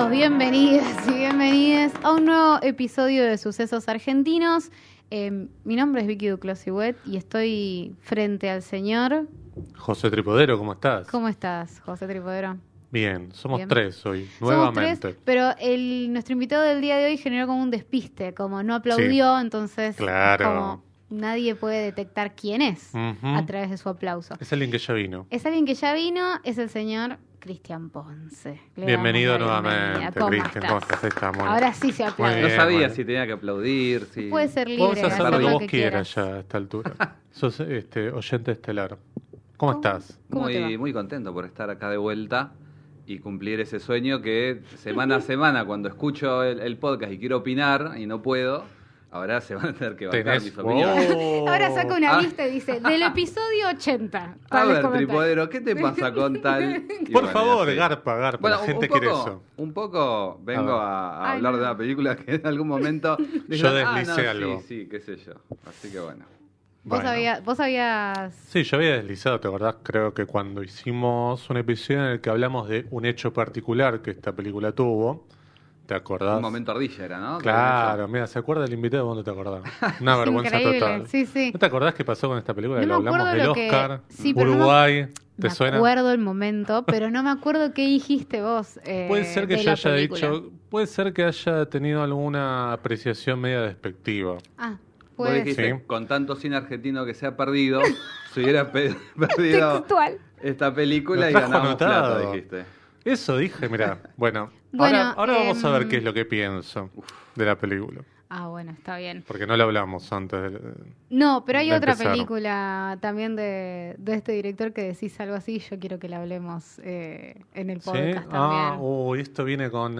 Bienvenidos, bienvenidas y bienvenidas a un nuevo episodio de Sucesos Argentinos. Mi nombre es Vicky Duclos-Huet y estoy frente al señor... José Tripodero, ¿cómo estás? ¿Cómo estás, José Tripodero? Bien, somos Bien. tres hoy, Somos nuevamente. tres, pero nuestro invitado del día de hoy generó como un despiste, como no aplaudió, entonces Claro. como nadie puede detectar quién es Ujú. a través de su aplauso. Es alguien que ya vino. Es alguien que ya vino, es el señor Cristian Ponce. Le Bienvenido damos la bienvenida. nuevamente, ¿Cómo Cristian. ¿Cómo estás? estás? Estamos. Ahora sí se Muy aplaude. bien. No sabía bueno. si tenía que aplaudir. Si... Puede ser libre, Podés hacer lo que vos quieras quieras. ya a esta altura. Sos oyente estelar. ¿Cómo estás? ¿Cómo te va? Muy contento por estar acá de vuelta y cumplir ese sueño que semana a semana, cuando escucho el podcast y quiero opinar y no puedo, ahora se van a tener que bancar mis opiniones. Oh. Ahora saca una Ah. lista y dice, del episodio 80. A tales ver, comentarios. Tripodero, ¿qué te pasa con tal? Y Por bueno, favor, así. garpa. Bueno, la gente un poco, quiere eso. Un poco vengo a Ay, hablar no. de una película que en algún momento... Yo deslicé algo. Sí, qué sé yo. Así que bueno. Vos Bueno. habías... Sí, yo había deslizado, ¿te acordás? Creo que cuando hicimos un episodio en el que hablamos de un hecho particular que esta película tuvo, ¿te acordás? Un momento ardilla era, ¿no? Claro, mira, ¿se acuerda del invitado? ¿Dónde te acordás? Una vergüenza increíble, total. sí, sí. ¿No te acordás qué pasó con esta película? No Lo me hablamos acuerdo del lo que- Oscar, sí, pero no me- Uruguay, ¿te Me suena? acuerdo el momento, pero no me acuerdo qué dijiste vos. Puede ser que de yo la haya película. dicho, puede ser que haya tenido alguna apreciación media despectiva. Ah, Vos puede dijiste, ser. Sí. con tanto cine argentino que se ha perdido, se hubiera perdido Textual. esta película Lo y trajo ganamos anotado. plata, dijiste. Eso dije, mira. Bueno, Bueno, ahora vamos a ver qué es lo que pienso de la película. Ah, bueno, está bien. Porque no lo hablamos antes. No, pero hay de otra empezar. película también de este director que decís algo así. Yo quiero que la hablemos en el ¿Sí? podcast Ah, también. uy, esto viene con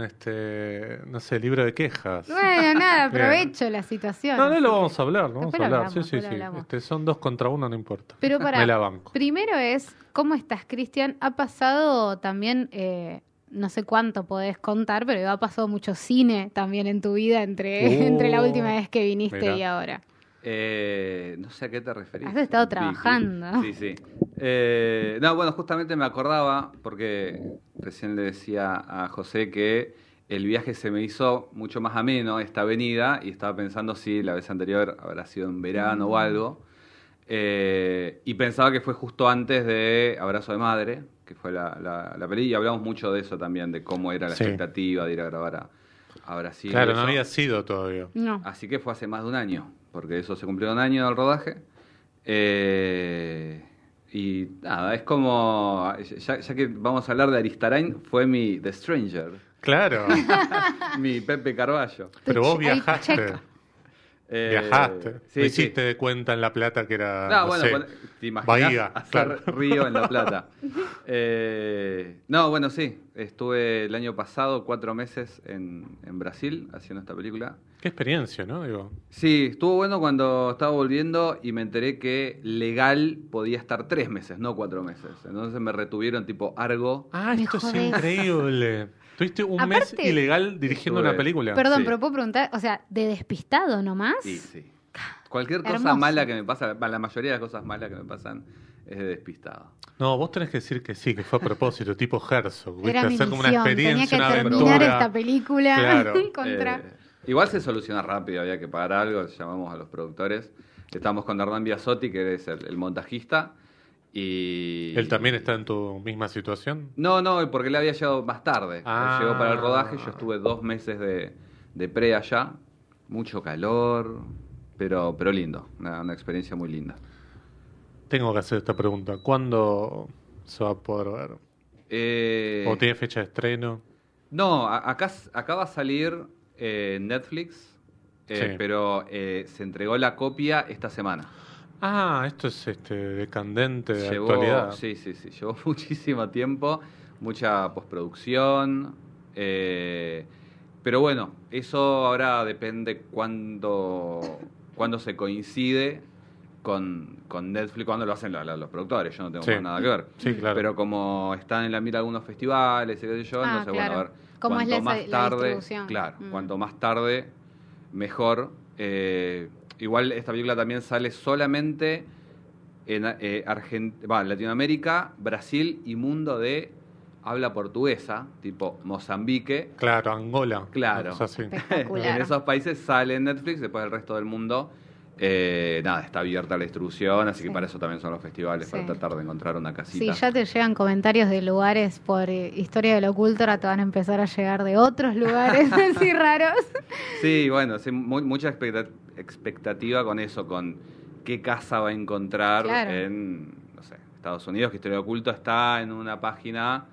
no sé, libro de quejas. Bueno, nada, Bien. aprovecho la situación. No, no así lo que- vamos a hablar, no vamos Después a lo hablar. hablamos, Sí, sí, después sí. lo hablamos. Son 2 contra 1, no importa. Pero Me la banco. primero es, ¿cómo estás, Cristian? Ha pasado también, no sé cuánto podés contar, pero ha pasado mucho cine también en tu vida entre la última vez que viniste Mirá. y ahora. No sé a qué te referís. Has estado Vicky. trabajando. Sí, sí. No, bueno, justamente me acordaba, porque recién le decía a José que el viaje se me hizo mucho más ameno, esta avenida, y estaba pensando si la vez anterior habrá sido en verano o algo. Y pensaba que fue justo antes de Abrazo de Madre, que fue la peli, y hablamos mucho de eso también, de cómo era la Sí. expectativa de ir a grabar a Brasil. Claro, y no eso. había sido todavía. No. Así que fue hace más de un año, porque eso se cumplió un año del rodaje. Y nada, es como, ya que vamos a hablar de Aristarain, fue mi The Stranger, Claro, mi Pepe Carballo. pero vos Ahí, viajaste. check. Viajaste. Sí, No sí. hiciste de cuenta en La Plata que era. No, no bueno, sé, te imaginas Bahía, hacer claro. río en La Plata. No, bueno, sí, estuve el año pasado 4 meses en Brasil haciendo esta película. Qué experiencia, ¿no? Digo, Sí, estuvo bueno cuando estaba volviendo y me enteré que legal podía estar 3 meses, no 4 meses. Entonces me retuvieron tipo Argo. ah, Me esto es jodés. increíble. Tuviste un mes Aparte- ilegal dirigiendo Estuve- una película. Perdón, Sí. pero puedo preguntar, o sea, ¿de despistado nomás? Sí, sí. Cualquier cosa Hermoso. mala que me pasa, la mayoría de las cosas malas que me pasan es de despistado. No, vos tenés que decir que sí, que fue a propósito, tipo Herzog. ¿Viste? Era mi Hacer como una misión, tenía experiencia, que una terminar aventura. esta película Claro. contra... Igual se soluciona rápido, había que pagar algo, llamamos a los productores. Estamos con Hernán Biasotti, que es el montajista. Y ¿Él también está en tu misma situación? No, porque él había llegado más tarde. Él Ah. llegó para el rodaje, yo estuve 2 meses de pre allá. Mucho calor, pero lindo. Una experiencia muy linda. Tengo que hacer esta pregunta. ¿Cuándo se va a poder ver? ¿O tiene fecha de estreno? No, acá va a salir Netflix, Sí. pero se entregó la copia esta semana. Ah, esto es decandente de actualidad. Sí, llevó muchísimo tiempo, mucha postproducción, pero bueno, eso ahora depende cuándo se coincide con Netflix, cuando lo hacen los productores, yo no tengo Sí. más nada que ver. Sí, claro. Pero como están en la mira algunos festivales y qué sé yo, Ah, entonces claro. bueno, a ver, ¿Cómo es cuanto la más tarde, distribución? claro, Mm. cuanto más tarde, mejor. Igual esta película también sale solamente en Latinoamérica, Brasil y mundo de habla portuguesa, tipo Mozambique. Claro, Angola. Claro. O sea, sí. Espectacular. En esos países sale en Netflix, después el resto del mundo, está abierta la distribución, así que para eso también son los festivales, para tratar de encontrar una casita. Sí, ya te llegan comentarios de lugares por Historia del Oculto, ahora te van a empezar a llegar de otros lugares así raros. Sí, bueno, sí, mucha expectativa con eso, con qué casa va a encontrar en, no sé, Estados Unidos, que Historia del Oculto está en una página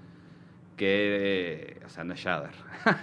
que, o sea, no es Shudder.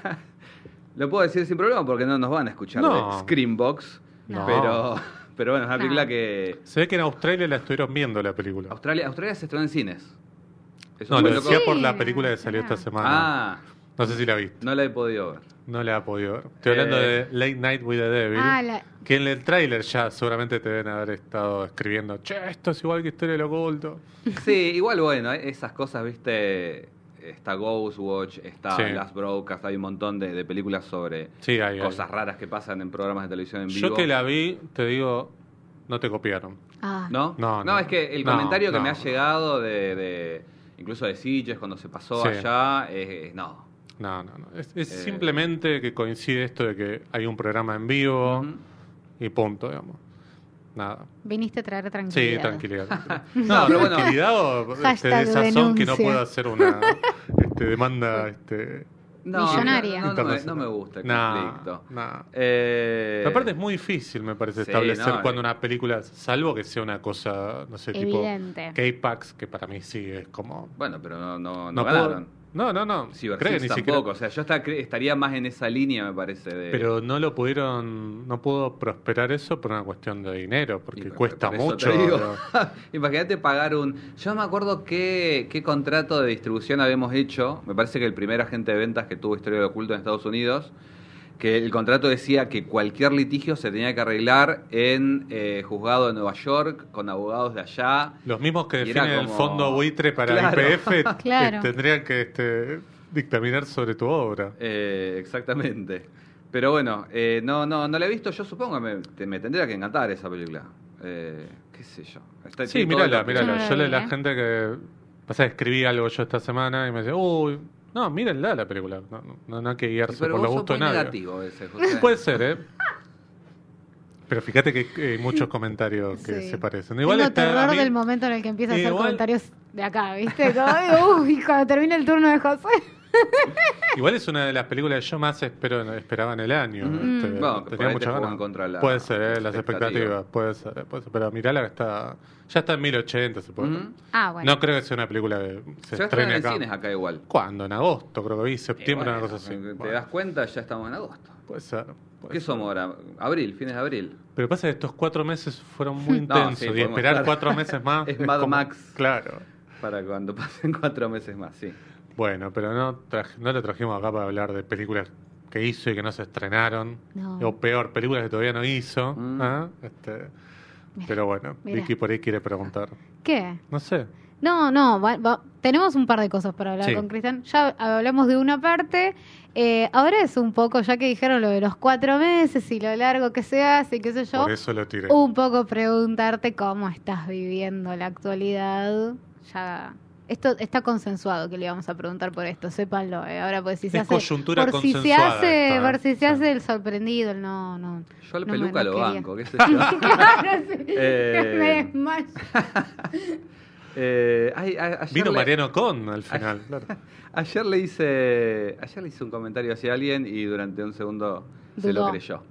Lo puedo decir sin problema porque no nos van a escuchar de Screambox. No. Pero bueno, es una película que... Se ve que en Australia la estuvieron viendo la película. Australia se estrenó en cines. Eso No, fue lo loco. decía por la película que salió esta semana. Ah, No sé si la viste. no la he podido ver. No la he podido ver. Estoy hablando de Late Night with the Devil. Que en el tráiler ya seguramente te deben haber estado escribiendo, che, esto es igual que Historia del Oculto. Sí, igual bueno, esas cosas, viste, está Ghostwatch, está Last Broadcast, hay un montón de películas sobre cosas raras que pasan en programas de televisión en vivo. Yo que la vi, te digo, no te copiaron. ¿No? No, es que el comentario que me ha llegado de incluso de Sitges cuando se pasó allá, no. No. Es simplemente que coincide esto de que hay un programa en vivo y punto, digamos. Nada. Viniste a traer tranquilidad. Sí, tranquilidad. No, pero bueno. Tranquilidad o desazón que no puedo hacer una demanda millonaria. No me gusta el conflicto. Aparte es muy difícil, me parece, establecer cuando una película, salvo que sea una cosa, no sé, evidente. Tipo K-Pax, que para mí sí es como... Bueno, pero no ganaron. No. Creo que ni tampoco. Siquiera... O sea, yo estaría más en esa línea, me parece. Pero no pudo prosperar eso por una cuestión de dinero, porque cuesta mucho. Imagínate pagar yo no me acuerdo qué contrato de distribución habíamos hecho. Me parece que el primer agente de ventas que tuvo Historia del Oculto en Estados Unidos, que el contrato decía que cualquier litigio se tenía que arreglar en juzgado de Nueva York, con abogados de allá. Los mismos que definen el fondo buitre para IPF tendrían que dictaminar sobre tu obra. Exactamente. Pero bueno, no la he visto. Yo supongo que me tendría que encantar esa película. ¿Qué sé yo? Sí, mírala. Yo la gente que... escribí algo yo esta semana y me decía, uy... No, mírenla la película. No hay que guiarse por los gustos de nadie. Negativo ese, José. Puede ser, Pero fíjate que hay muchos comentarios que se parecen. Igual tengo terror del momento en el que empieza a hacer comentarios de acá, ¿viste? Uy, cuando termina el turno de José. Igual es una de las películas que yo más esperaba en el año. Bueno, tenía muchas ganas. Puede ser, las expectativas. Puede ser. Pero mirala que ya está en 1080, se puede. Bueno. No creo que sea una película que se estrene acá. En cines acá igual. ¿Cuándo? En agosto, creo que vi, septiembre, una cosa así. ¿Te das cuenta? Ya estamos en agosto. Puede ser. ¿Qué somos ahora? Abril, fines de abril. Pero pasa que estos 4 meses fueron muy intensos y esperar 4 meses más es Mad Max. Claro. Para cuando pasen 4 meses más, sí. Bueno, pero no lo trajimos acá para hablar de películas que hizo y que no se estrenaron. O peor, películas que todavía no hizo. Pero bueno, Vicky por ahí quiere preguntar. ¿Qué? No sé. No, tenemos un par de cosas para hablar con Cristian. Ya hablamos de una parte. Ahora es un poco, ya que dijeron lo de los 4 meses y lo largo que se hace y qué sé yo. Por eso lo tiré. Un poco preguntarte cómo estás viviendo la actualidad. Ya... Esto está consensuado que le íbamos a preguntar por esto, sépanlo. Ahora pues si se hace coyuntura por si se hace, por si se hace el sorprendido, el no. Yo la peluca lo banco, qué sé yo. Claro, sí. Me desmayo. Vino Mariano Con al final, claro. Ayer le hice un comentario hacia alguien y durante un segundo se lo creyó.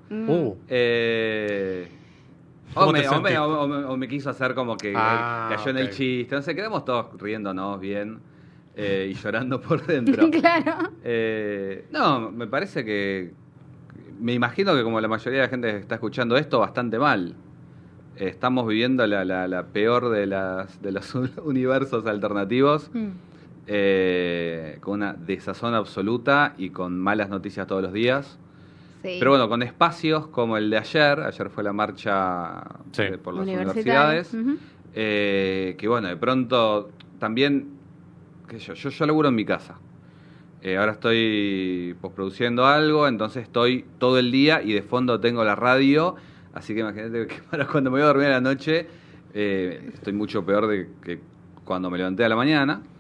O me quiso hacer como que cayó en el chiste. Entonces quedamos todos riéndonos bien y llorando por dentro. Claro. No, me parece que... Me imagino que como la mayoría de la gente que está escuchando esto, bastante mal. Estamos viviendo la peor de los universos alternativos. Con una desazón absoluta y con malas noticias todos los días. Sí. Pero bueno, con espacios como el de ayer fue la marcha por las universidades, que bueno, de pronto también, qué sé yo laburo en mi casa, ahora estoy postproduciendo algo, entonces estoy todo el día y de fondo tengo la radio, así que imagínate que para cuando me voy a dormir a la noche, estoy mucho peor de que cuando me levanté a la mañana.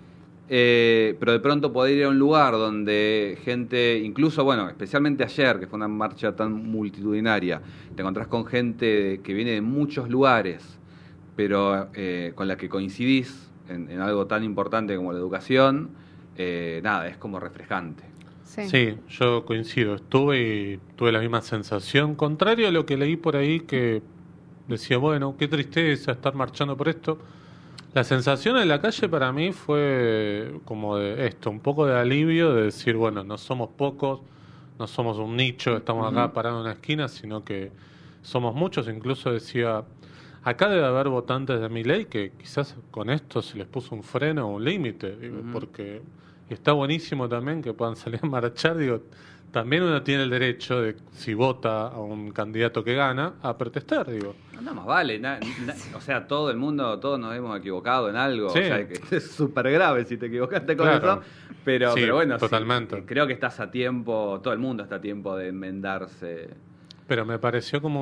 pero de pronto poder ir a un lugar donde gente, incluso, bueno, especialmente ayer, que fue una marcha tan multitudinaria, te encontrás con gente que viene de muchos lugares, pero con la que coincidís en algo tan importante como la educación, nada, es como refrescante. Sí, yo coincido. Estuve y tuve la misma sensación. Contrario a lo que leí por ahí, que decía, bueno, qué tristeza estar marchando por esto. La sensación en la calle para mí fue como de esto, un poco de alivio, de decir, bueno, no somos pocos, no somos un nicho, estamos acá parados en una esquina, sino que somos muchos. Incluso decía, acá debe haber votantes de Milei que quizás con esto se les puso un freno o un límite, digo, porque... Y está buenísimo también que puedan salir a marchar. Digo, también uno tiene el derecho de, si vota a un candidato que gana, a protestar, digo. No, más vale. O sea, todo el mundo, todos nos hemos equivocado en algo. Sí. O sea, que es súper grave si te equivocaste con Claro. eso. Pero bueno, totalmente. sí, creo que estás a tiempo, todo el mundo está a tiempo de enmendarse. Pero me pareció como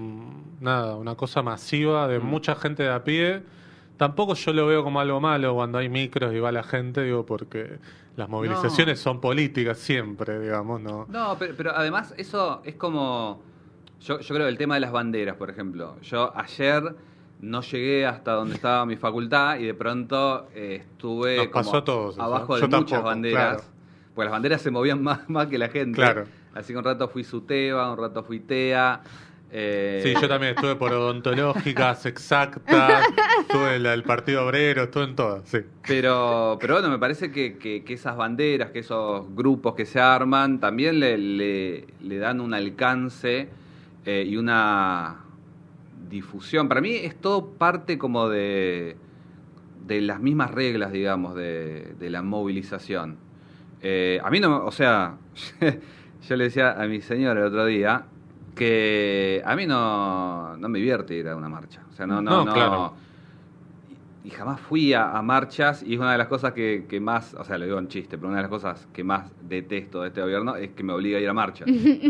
una cosa masiva de mucha gente de a pie. Tampoco yo lo veo como algo malo cuando hay micros y va la gente, digo, porque las movilizaciones son políticas siempre, digamos, ¿no? No, pero además eso es como... Yo creo que el tema de las banderas, por ejemplo. Yo ayer no llegué hasta donde estaba mi facultad y de pronto estuve Nos pasó como a todos eso. abajo de Yo muchas tampoco, banderas. claro. Porque las banderas se movían más que la gente. Claro. Así que un rato fui Suteba, un rato fui TEA. Sí, yo también estuve por odontológicas, exactas, estuve en el Partido Obrero, estuve en todas, sí. Pero bueno, me parece que esas banderas, que esos grupos que se arman, también le dan un alcance y una difusión. Para mí es todo parte como de las mismas reglas, digamos, de la movilización. A mí no, o sea, yo le decía a mi señora el otro día que a mí no me divierte ir a una marcha. O sea, no. Claro. Y jamás fui a marchas y es una de las cosas que más, o sea, lo digo en chiste, pero una de las cosas que más detesto de este gobierno es que me obliga a ir a marchas.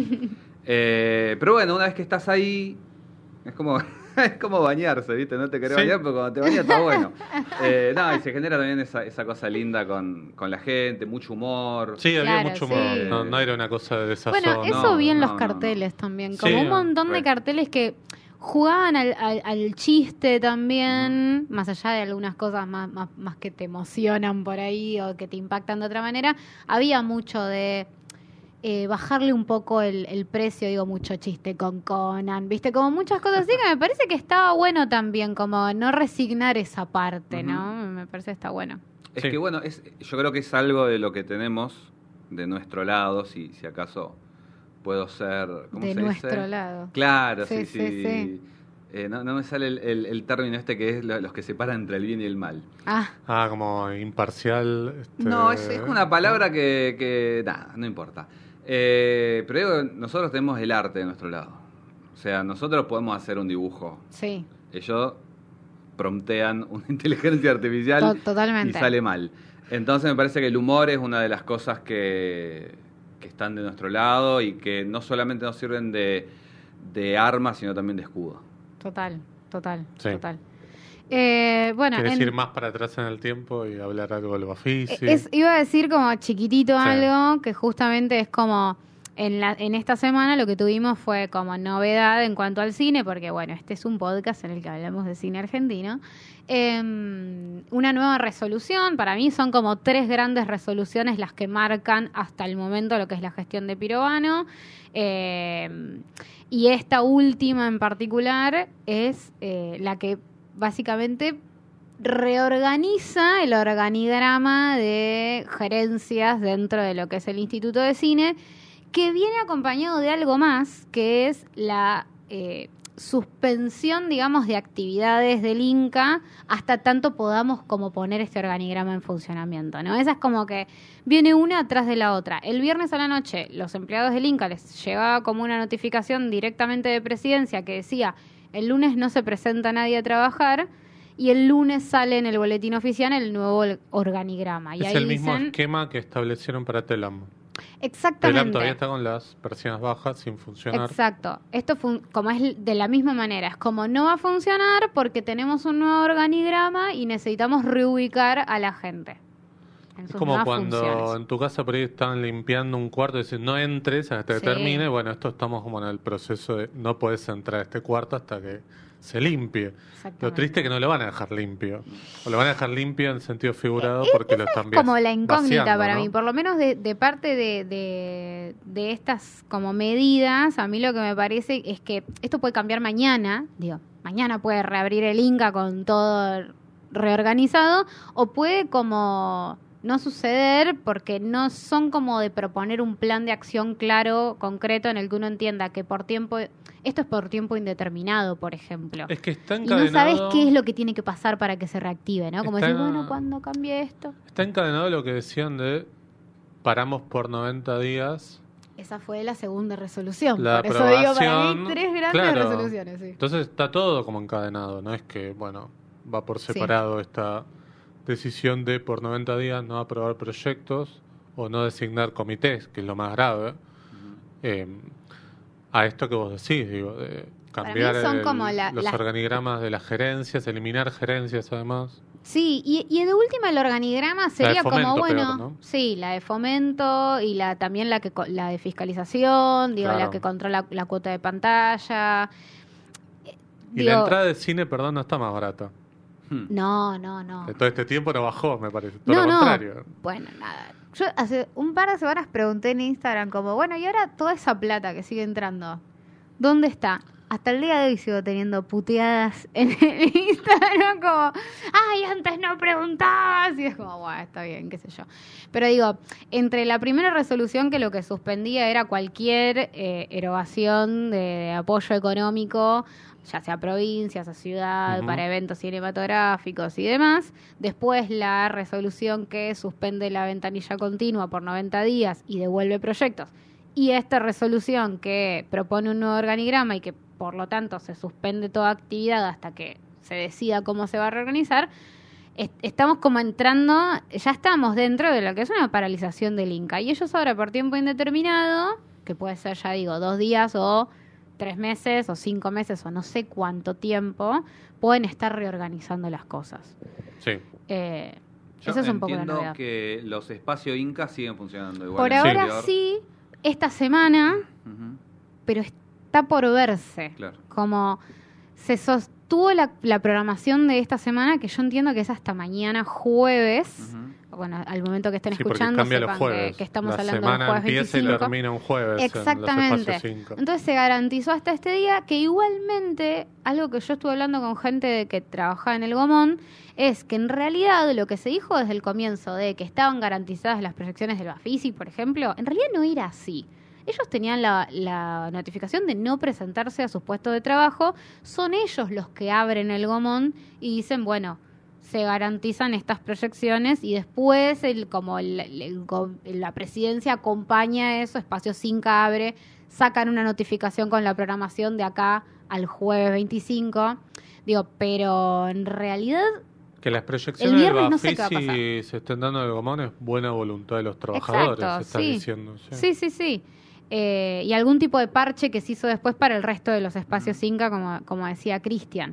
Pero bueno, una vez que estás ahí, es como bañarse, ¿viste? No te querés bañar, pero cuando te bañas está bueno. Y se genera también esa cosa linda con la gente, mucho humor. Sí, había Claro, mucho humor, sí. No era una cosa de desazón. Bueno, eso No, vi en los no. carteles también, Sí, como un montón de re. carteles que jugaban al chiste también, más allá de algunas cosas más que te emocionan por ahí o que te impactan de otra manera, había mucho de bajarle un poco el precio, digo, mucho chiste con Conan, viste, como muchas cosas así que me parece que estaba bueno también, como no resignar esa parte, ¿no? Me parece que está bueno. Es Sí. que bueno, yo creo que es algo de lo que tenemos de nuestro lado, si acaso puedo ser... ¿cómo De se nuestro dice? lado. Claro, Sí, sí. sí, sí. No me sale el término este que es los que separan entre el bien y el mal. Ah, Como imparcial. No, es una palabra que nada, no importa. Pero digo, nosotros tenemos el arte de nuestro lado. O sea, nosotros podemos hacer un dibujo. sí. Ellos promptean una inteligencia artificial Totalmente. y sale mal. Entonces me parece que el humor es una de las cosas que están de nuestro lado y que no solamente nos sirven de arma, sino también de escudo. Total. Sí. Bueno, ¿Quieres ir más para atrás en el tiempo y hablar algo del Bafisi? iba a decir como chiquitito Sí. algo que justamente es como en esta semana lo que tuvimos fue como novedad en cuanto al cine, porque bueno, este es un podcast en el que hablamos de cine argentino. Una nueva resolución, para mí son como 3 grandes resoluciones las que marcan hasta el momento lo que es la gestión de Pirovano. Y esta última en particular es la que básicamente reorganiza el organigrama de gerencias dentro de lo que es el Instituto de Cine, que viene acompañado de algo más, que es la suspensión, digamos, de actividades del Inca hasta tanto podamos como poner este organigrama en funcionamiento, ¿no? Esa es como que viene una atrás de la otra. El viernes a la noche, los empleados del Inca les llegaba como una notificación directamente de Presidencia que decía: el lunes no se presenta nadie a trabajar, y el lunes sale en el boletín oficial el nuevo organigrama. Y Es ahí el mismo dicen, esquema que establecieron para Telam. exactamente. Telam todavía está con las persianas bajas sin funcionar. Exacto. Esto como es de la misma manera, es como no va a funcionar porque tenemos un nuevo organigrama y necesitamos reubicar a la gente. en Es sus como nuevas cuando funciones. en tu casa por ahí están limpiando un cuarto y dicen no entres hasta que Sí. termine. Bueno, esto estamos como en el proceso de no podés entrar a este cuarto hasta que se limpie. Lo triste es que no lo van a dejar limpio. O lo van a dejar limpio en sentido figurado porque lo están Como la incógnita vaciando, para ¿no? mí, por lo menos de parte de estas como medidas, a mí lo que me parece es que esto puede cambiar mañana, digo, mañana puede reabrir el Inca con todo reorganizado, o puede como no suceder porque no son como de proponer un plan de acción claro, concreto, en el que uno entienda que por tiempo, esto es por tiempo indeterminado, por ejemplo. Es que está Y no sabes encadenado. qué es lo que tiene que pasar para que se reactive, ¿no? Como Está- decir, bueno, cuando cambie esto. Está encadenado lo que decían de paramos por 90 días. Esa fue la segunda resolución. La Por eso digo, para aprobación, mí, 3 grandes claro. resoluciones, sí. Entonces está todo como encadenado, no es que, bueno, va por separado esta decisión de por 90 días no aprobar proyectos o no designar comités, que es lo más grave, a esto que vos decís, digo, de Para cambiar mí son como los las- organigramas de las gerencias, eliminar gerencias además. Sí, y de última el organigrama sería Fomento, como, bueno, peor, ¿no? sí, la de fomento y también la de fiscalización, digo, Claro. la que controla la cuota de pantalla. Y la entrada de cine, perdón, no está más barata. No, no, no. De todo este tiempo no bajó, me parece. Todo No, lo no. contrario. Bueno, nada. Yo hace un par de semanas pregunté en Instagram como, bueno, y ahora toda esa plata que sigue entrando, ¿dónde está? Hasta el día de hoy sigo teniendo puteadas en el Instagram como, ay, antes no preguntabas. Y es como, bueno, está bien, qué sé yo. Pero digo, entre la primera resolución que lo que suspendía era cualquier erogación de apoyo económico, ya sea provincias o ciudad, Ujú. para eventos cinematográficos y demás. Después la resolución que suspende la ventanilla continua por 90 días y devuelve proyectos. Y esta resolución que propone un nuevo organigrama y que por lo tanto se suspende toda actividad hasta que se decida cómo se va a reorganizar, estamos como entrando, ya estamos dentro de lo que es una paralización del Inca. Y ellos ahora por tiempo indeterminado, que puede ser, ya digo, 2 días o 3 meses o 5 meses o no sé cuánto tiempo, pueden estar reorganizando las cosas. Sí. Yo Eso es un poco la entiendo novedad. que los espacios Inca siguen funcionando igual. Por en el ahora interior. sí, esta semana, Ujú, pero está por verse. claro. Como se sostuvo la programación de esta semana, que yo entiendo que es hasta mañana jueves. Ujú. Bueno, al momento que estén Sí, porque escuchando, cambia los sepan jueves. que estamos la hablando del semana jueves empieza 25. y termina un jueves Exactamente. en los espacios 5. Entonces se garantizó hasta este día que igualmente, algo que yo estuve hablando con gente que trabajaba en el Gomón, es que en realidad lo que se dijo desde el comienzo de que estaban garantizadas las proyecciones del Bafisi, por ejemplo, en realidad no era así. Ellos tenían la notificación de no presentarse a sus puestos de trabajo, son ellos los que abren el Gomón y dicen, bueno, se garantizan estas proyecciones y después la presidencia acompaña eso, Espacio 5 abre, sacan una notificación con la programación de acá al jueves 25. Digo, pero en realidad Que las el proyecciones del viernes no sé qué va a pasar. Bafisi se estén dando de Gomón es buena voluntad de los trabajadores, Exacto, se está sí. diciendo. Sí. Y algún tipo de parche que se hizo después para el resto de los espacios Inca, como decía Cristian.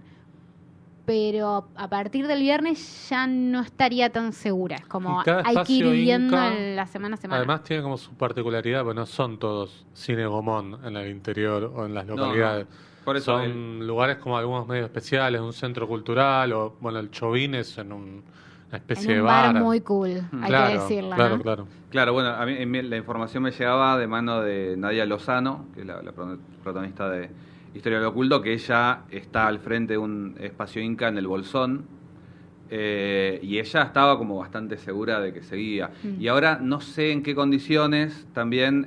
Pero a partir del viernes ya no estaría tan segura. Es como Y cada hay que ir espacio viendo Inca, la semana a semana. Además tiene como su particularidad, pues no son todos cine Gomón en el interior o en las No, localidades. Por eso Son lugares como algunos medios especiales, un centro cultural o, bueno, el Chovín es en una especie en de un bar bar. muy cool, hay Claro, que decirlo, claro, ¿no? claro. Claro, bueno, a mí la información me llegaba de mano de Nadia Lozano, que es la protagonista de Historia del Oculto, que ella está al frente de un espacio Inca en el Bolsón, y ella estaba como bastante segura de que seguía. Y ahora no sé en qué condiciones también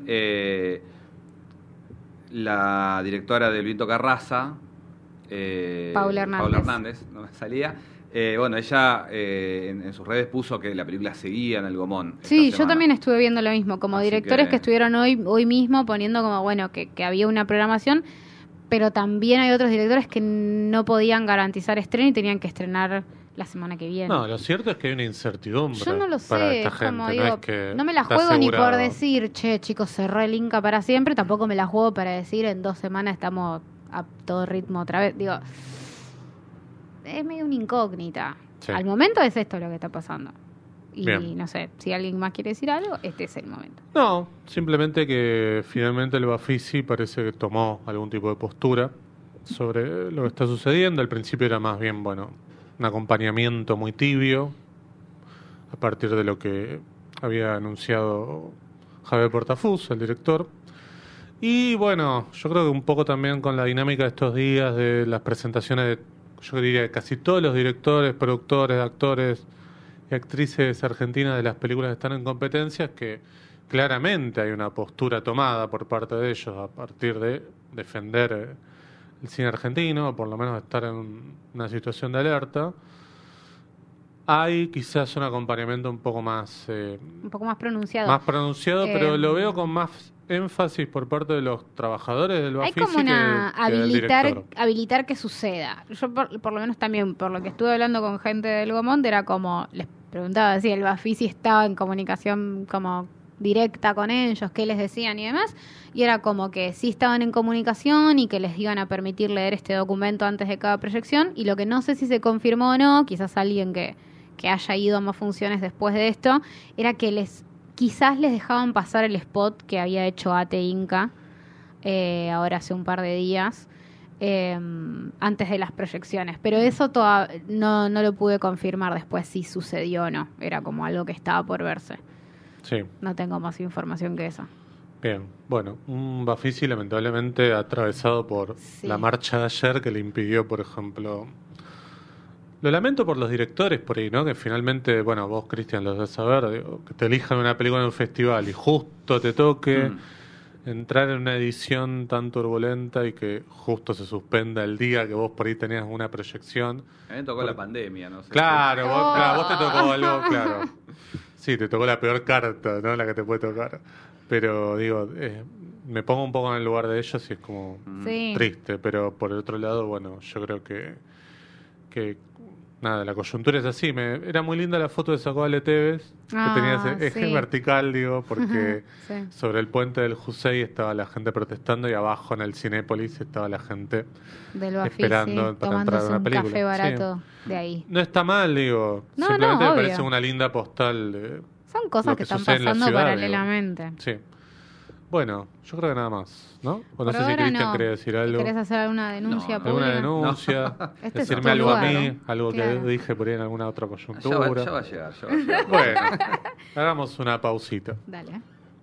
la directora del Viento Carraza, Paula Hernández, no me salía. Bueno, ella en sus redes puso que la película seguía en el Gomón. esta Sí, yo semana. también estuve viendo lo mismo, como Así directores que- que estuvieron hoy mismo poniendo como, bueno, que había una programación, pero también hay otros directores que no podían garantizar estreno y tenían que estrenar la semana que viene. No, lo cierto es que hay una incertidumbre Yo no lo para sé, esta es gente. como no, digo, es que no me la está juego ni por asegurado. decir, che, chicos, cerró el Inca para siempre, tampoco me la juego para decir en 2 semanas estamos a todo ritmo otra vez. Digo, es medio una incógnita. Sí. Al momento es esto lo que está pasando. Y Bien. no sé, si alguien más quiere decir algo, este es el momento. No, simplemente que finalmente el Bafisi parece que tomó algún tipo de postura sobre lo que está sucediendo. Al principio era más bien, bueno, un acompañamiento muy tibio a partir de lo que había anunciado Javier Portafus, el director. Y bueno, yo creo que un poco también con la dinámica de estos días de las presentaciones de, yo diría, de casi todos los directores, productores, actores y actrices argentinas de las películas que están en competencias, que claramente hay una postura tomada por parte de ellos a partir de defender el cine argentino, o por lo menos estar en una situación de alerta. Hay quizás un acompañamiento un poco más Un poco más pronunciado. pero lo veo con más énfasis por parte de los trabajadores del Hay Bafisi como una que del director. habilitar que suceda. Yo por lo menos también, por lo que estuve hablando con gente del Gomont, era como, les preguntaba si el Bafisi estaba en comunicación como directa con ellos, qué les decían y demás, y era como que sí estaban en comunicación y que les iban a permitir leer este documento antes de cada proyección, y lo que no sé si se confirmó o no, quizás alguien que haya ido a más funciones después de esto, era que quizás les dejaban pasar el spot que había hecho Ate Inca ahora hace un par de días antes de las proyecciones, pero eso no lo pude confirmar después si sucedió o no, era como algo que estaba por verse. Sí, No tengo más información que eso. bien. Bueno, un Bafisi lamentablemente atravesado por Sí. la marcha de ayer que le impidió, por ejemplo... Lo lamento por los directores por ahí, ¿no? Que finalmente, bueno, vos, Cristian, lo debes saber, digo, que te elijan una película en un festival y justo te toque entrar en una edición tan turbulenta y que justo se suspenda el día que vos por ahí tenías una proyección. A mí me tocó la pandemia, no sé. Claro, vos te tocó algo, claro. Sí, te tocó la peor carta, ¿no? La que te puede tocar. Pero digo, me pongo un poco en el lugar de ellos y es como Sí. triste. Pero por el otro lado, bueno, yo creo que nada, la coyuntura es así. Era muy linda la foto que sacó Ale Tevez, que tenía ese eje sí. vertical, digo, porque Sí. sobre el puente del Jusey estaba la gente protestando y abajo en el Cinépolis estaba la gente Del Bafisi, esperando para entrar a tomándose una un película. café barato de ahí. No está mal, digo. No, Simplemente no, me obvio. parece una linda postal de Son cosas lo que que están sucede en la pasando ciudad, paralelamente. Sí. Bueno, yo creo que nada más, ¿no? O no Por sé si ahora Cristian no. quería decir algo. ¿Querés hacer alguna denuncia No, ¿Alguna pública? denuncia? Este es Decirme tu algo lugar, a mí, ¿no? algo Claro. que dije por ahí en alguna otra Ya coyuntura. va a llegar, ya va a llegar. Bueno, hagamos una pausita. Dale.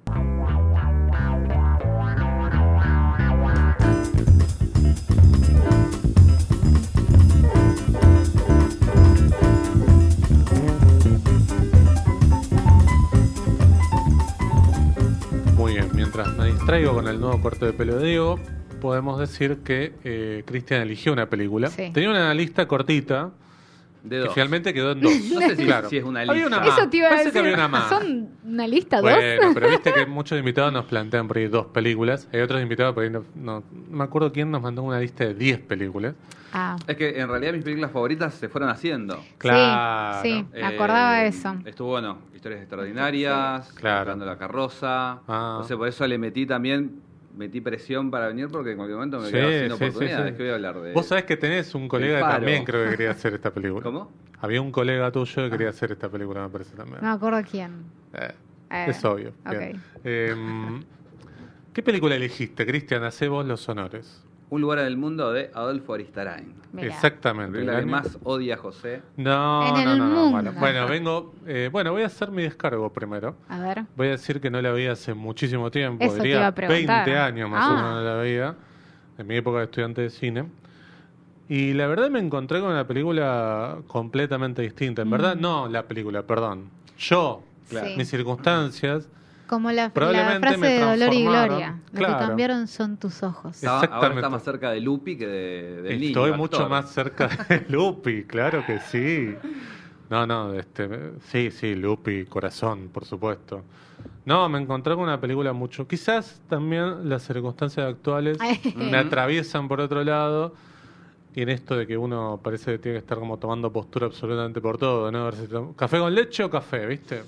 Muy bien, mientras me distraigo con el nuevo corte de pelo de Diego, podemos decir que Cristian eligió una película. Sí. Tenía una lista cortita De que dos. finalmente quedó en dos. No sé si, Claro. si es una Había lista. una más. Eso te iba a Parece decir. que había una más. ¿Son una lista dos? Bueno, pero viste que muchos invitados nos plantean por ahí dos películas. Hay otros invitados por ahí, no me acuerdo quién nos mandó una lista de 10 películas. Ah, Es que en realidad mis películas favoritas se fueron haciendo. Claro. sí, me acordaba de eso. Estuvo, bueno, Historias Extraordinarias, Claro. Esperando la Carroza. Ah. Entonces por eso le metí presión para venir porque en cualquier momento me Sí, quedaba sin sí, oportunidades. sí, sí. ¿Qué voy a hablar de? Vos sabés que tenés un colega que Faro. también creo que quería hacer esta película. ¿Cómo? Había un colega tuyo que quería hacer esta película, me parece también. no me acuerdo quién. Es obvio. ok. Bien. ¿Qué película elegiste, Cristian? Hacé vos los honores. Un lugar en el mundo de Adolfo Aristarain. Mirá. La Exactamente. película que El año- más odia a José. No, En no, el no, no, mundo. Bueno, vengo. Bueno, voy a hacer mi descargo primero. A ver. Voy a decir que no la vi hace muchísimo tiempo, Eso te diría iba a preguntar. 20 años más o Ah. menos la veía, en mi época de estudiante de cine. Y la verdad me encontré con una película completamente distinta. En verdad, no la película, perdón. Yo, Claro. Sí. mis circunstancias. Como la Probablemente frase me de Dolor y transformaron. Gloria. Lo Claro. que cambiaron son tus ojos. Sí. Ahora Exactamente. está más cerca de Lupi que del niño. Estoy actor. mucho más cerca de Lupi, claro que sí. No, sí, Lupi, corazón, por supuesto. No, me encontré con una película mucho. Quizás también las circunstancias actuales me atraviesan por otro lado. Y en esto de que uno parece que tiene que estar como tomando postura absolutamente por todo, ¿no? A ver si café con leche o café, ¿viste?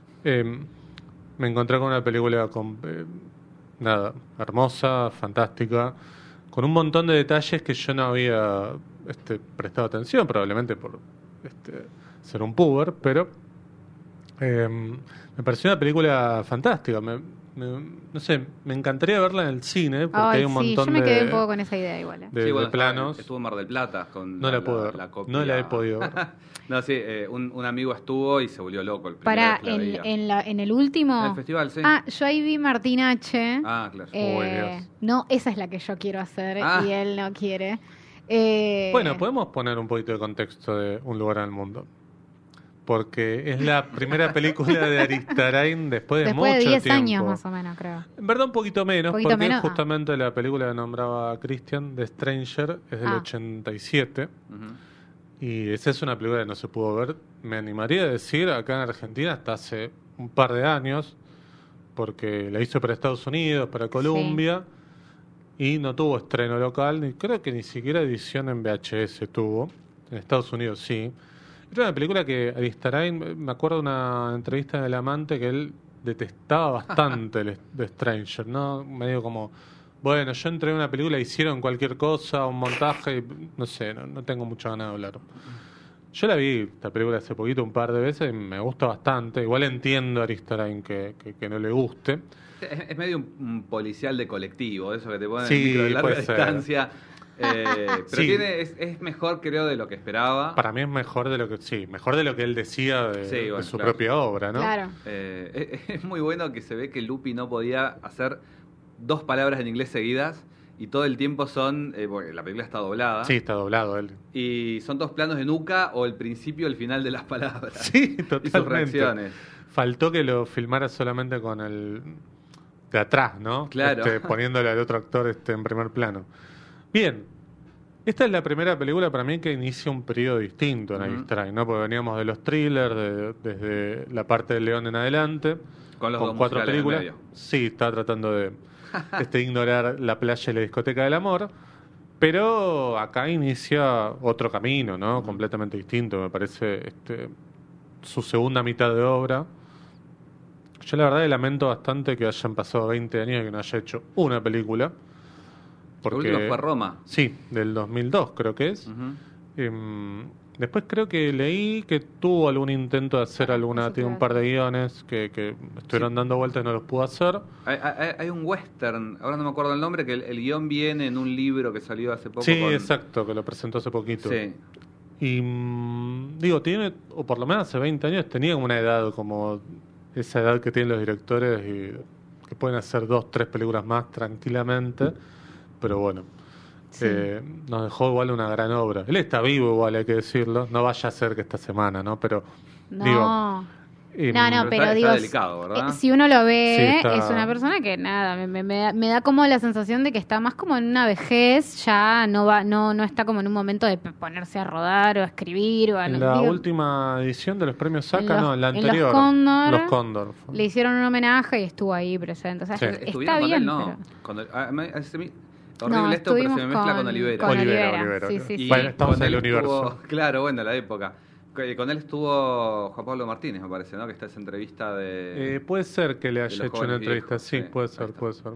Me encontré con una película nada, hermosa, fantástica, con un montón de detalles que yo no había prestado atención, probablemente por ser un puber, pero Me pareció una película fantástica. No sé, me encantaría verla en el cine porque Ay, hay un montón yo me quedé de, un poco con esa idea igual. de, Sí, bueno, de planos. estuvo en Mar del Plata con No la puedo ver. la copia. No la he podido ver. No, sí, un amigo estuvo y se volvió loco el Para, primero vez que la veía. en el último... En el festival, sí. Ah, yo ahí vi Martín H. Ah, claro. Uy, Dios. No, esa es la que yo quiero hacer Ah. y él no quiere. Bueno, podemos poner un poquito de contexto de Un lugar en el mundo. Porque es la primera película de Aristarain después de Después mucho de 10 tiempo. años más o menos, creo. En verdad un poquito menos, ¿Poquito porque menos? justamente la película que nombraba Christian, The Stranger, es del 87. Ujú. Y esa es una película que no se pudo ver, me animaría a decir, acá en Argentina hasta hace un par de años, porque la hizo para Estados Unidos, para Colombia, y no tuvo estreno local, ni creo que ni siquiera edición en VHS tuvo. En Estados Unidos sí. Era una película que Aristarain, me acuerdo de una entrevista en El Amante que él detestaba bastante el The Stranger, ¿no? Medio como, bueno, yo entré en una película, hicieron cualquier cosa, un montaje, y no sé, no tengo mucha ganas de hablar. Yo la vi, esta película, hace poquito, un par de veces, y me gusta bastante. Igual entiendo a Aristarain que no le guste. Es medio un policial de colectivo, eso que te ponen Sí, en micro de larga puede ser. distancia. Pero Sí. es mejor, creo, de lo que esperaba. Para mí es mejor de lo que mejor de lo que él decía de, Sí, bueno, de su claro. propia obra, ¿no? Claro. Es muy bueno que se ve que Lupi no podía hacer dos palabras en inglés seguidas y todo el tiempo son, porque la película está doblada, Sí, está doblado él. y son dos planos de nuca o el principio y el final de las palabras. Sí, Y sus totalmente. reacciones. Faltó que lo filmara solamente con el de atrás, ¿no? Claro. Poniéndole al otro actor en primer plano. Bien, esta es la primera película para mí que inicia un periodo distinto en Ujú. Aristarain, ¿no? Porque veníamos de los thrillers, desde la parte del León en adelante, Con los dos 4 musicales en películas. medio. Sí, estaba tratando de ignorar la playa y la discoteca del amor. Pero acá inicia otro camino, ¿no? Completamente distinto, me parece, su segunda mitad de obra. Yo la verdad que lamento bastante que hayan pasado 20 años y que no haya hecho una película. El último fue Roma. Sí, del 2002 creo que es. Ujú. Después creo que leí que tuvo algún intento de hacer eso te tiene iba un a par de guiones que estuvieron dando vueltas y no los pudo hacer. Hay un western, ahora no me acuerdo el nombre, que el guión viene en un libro que salió hace poco. Sí, con- exacto, que lo presentó hace poquito. Sí. Y digo, tiene, o por lo menos hace 20 años tenía como una edad, como esa edad que tienen los directores y que pueden hacer 2, 3 películas más tranquilamente, pero bueno, Sí. nos dejó igual una gran obra. Él está vivo igual, hay que decirlo, no vaya a ser que esta semana, ¿no? Pero No. digo, No, pero está digo, delicado, ¿verdad? si uno lo ve, Sí, está- es una persona que nada, me da como la sensación de que está más como en una vejez, ya no está como en un momento de ponerse a rodar o a escribir o a en no- la digo, última edición de los premios En Saca, los- no, en la en los anterior. Cóndor. Los Cóndor. le hicieron un homenaje y estuvo ahí presente. O sea, Sí. está ¿Estuvieron con bien, él? No. pero... Cuando- horrible No, esto, pero se me estuvimos mezcla con Olivera. con Olivera. Olivera. Sí, sí, Y sí. Bueno, estamos con en el él universo. estuvo- claro, bueno, la época. Con él estuvo Juan Pablo Martínez, me parece, ¿no? Que está esa entrevista de... Puede ser que le de haya los hecho una jóvenes entrevista, viejos, sí, sí, puede ahí ser, está. puede ser.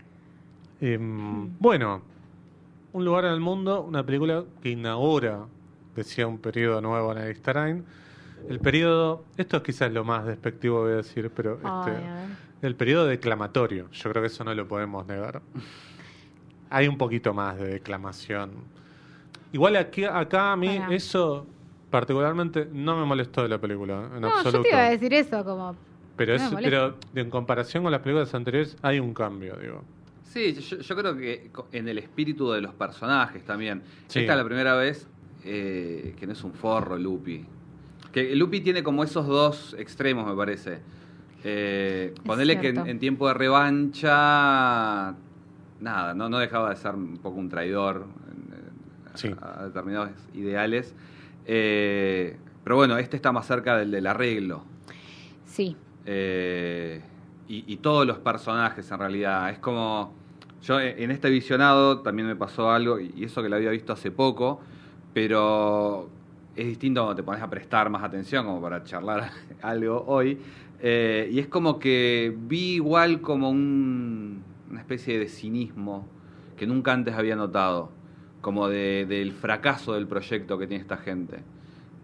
Bueno, Un lugar en el mundo, una película que inaugura, decía, un periodo nuevo en Aristarain. El periodo, esto es quizás lo más despectivo que voy a decir, pero Ay, a ver. el periodo declamatorio, yo creo que eso no lo podemos negar. Hay un poquito más de declamación. Igual acá a mí Pará. eso particularmente no me molestó de la película, en No, absoluto. yo te iba a decir eso, como... Pero, No me molesta. pero en comparación con las películas anteriores hay un cambio, digo. Sí, yo creo que en el espíritu de los personajes también. Sí. Esta es la primera vez que no es un forro Lupi. Que Lupi tiene como esos dos extremos, me parece. Ponele que cierto. en tiempo de revancha, nada, no dejaba de ser un poco un traidor Sí. a determinados ideales. Pero bueno, este está más cerca del arreglo. Sí. Y todos los personajes en realidad. Es como... Yo en este visionado también me pasó algo, y eso que lo había visto hace poco, pero es distinto cuando te pones a prestar más atención, como para charlar algo hoy. Y es como que vi igual como una especie de cinismo que nunca antes había notado, como del fracaso del proyecto que tiene esta gente.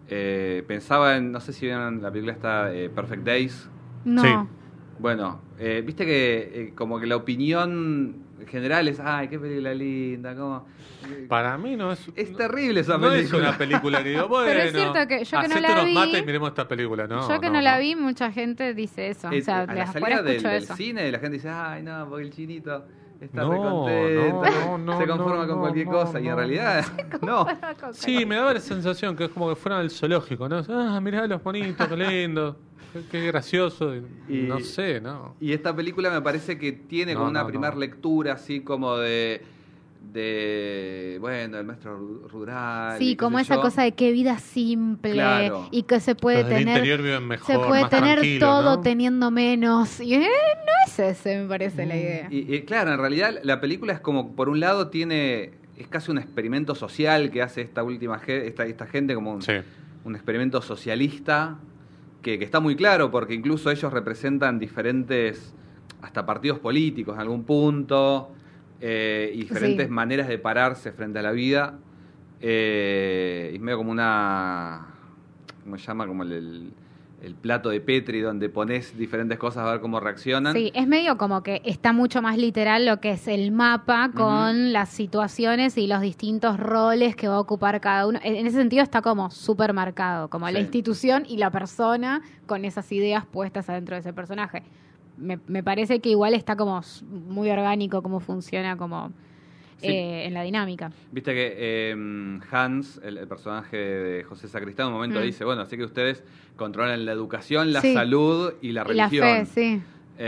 Pensaba en, no sé si vieron la película esta Perfect Days. No. Sí. Bueno, viste que como que la opinión general es, ay, qué película linda, cómo... Para mí no es... Es terrible esa No película. es una película que digo, bueno, Pero es cierto que yo que no hacete la unos vi- mates y miremos esta película, ¿no? Yo que no la vi, mucha gente dice eso. O sea, A de la afuera salida escucho del eso. cine la gente dice, ay, no, porque el chinito está No, re contento, no, se conforma no, con cualquier no, cosa, y en no. realidad, no. Sí, me daba la sensación que es como que fueran al zoológico, ¿no? Ah, mirá los bonitos, qué lindo, qué gracioso. Y- No sé, ¿no? Y esta película me parece que tiene como No, una no, primera no. lectura así como de bueno, el maestro rural. y Sí, qué como sé esa yo. cosa de qué vida simple Claro. y que se puede Los del tener, interior viven mejor, se puede más tener tranquilo, todo ¿no? teniendo menos. Y no es ese, me parece la idea. Y claro, en realidad la película es como, por un lado, es casi un experimento social que hace esta última esta gente, como Sí. un experimento socialista que está muy claro, porque incluso ellos representan diferentes, hasta partidos políticos en algún punto, y diferentes Sí. maneras de pararse frente a la vida. Y es medio como ¿cómo se llama? Como el plato de Petri, donde pones diferentes cosas a ver cómo reaccionan. Sí, es medio como que está mucho más literal lo que es el mapa con las situaciones y los distintos roles que va a ocupar cada uno. En ese sentido está como súper marcado, como la Sí. institución y la persona con esas ideas puestas adentro de ese personaje. Me parece que igual está como muy orgánico cómo funciona como Sí. en la dinámica. Viste que Hans, el personaje de José Sacristán, en un momento dice, bueno, así que ustedes controlan la educación, la Sí. salud y la Y la religión. fe, sí.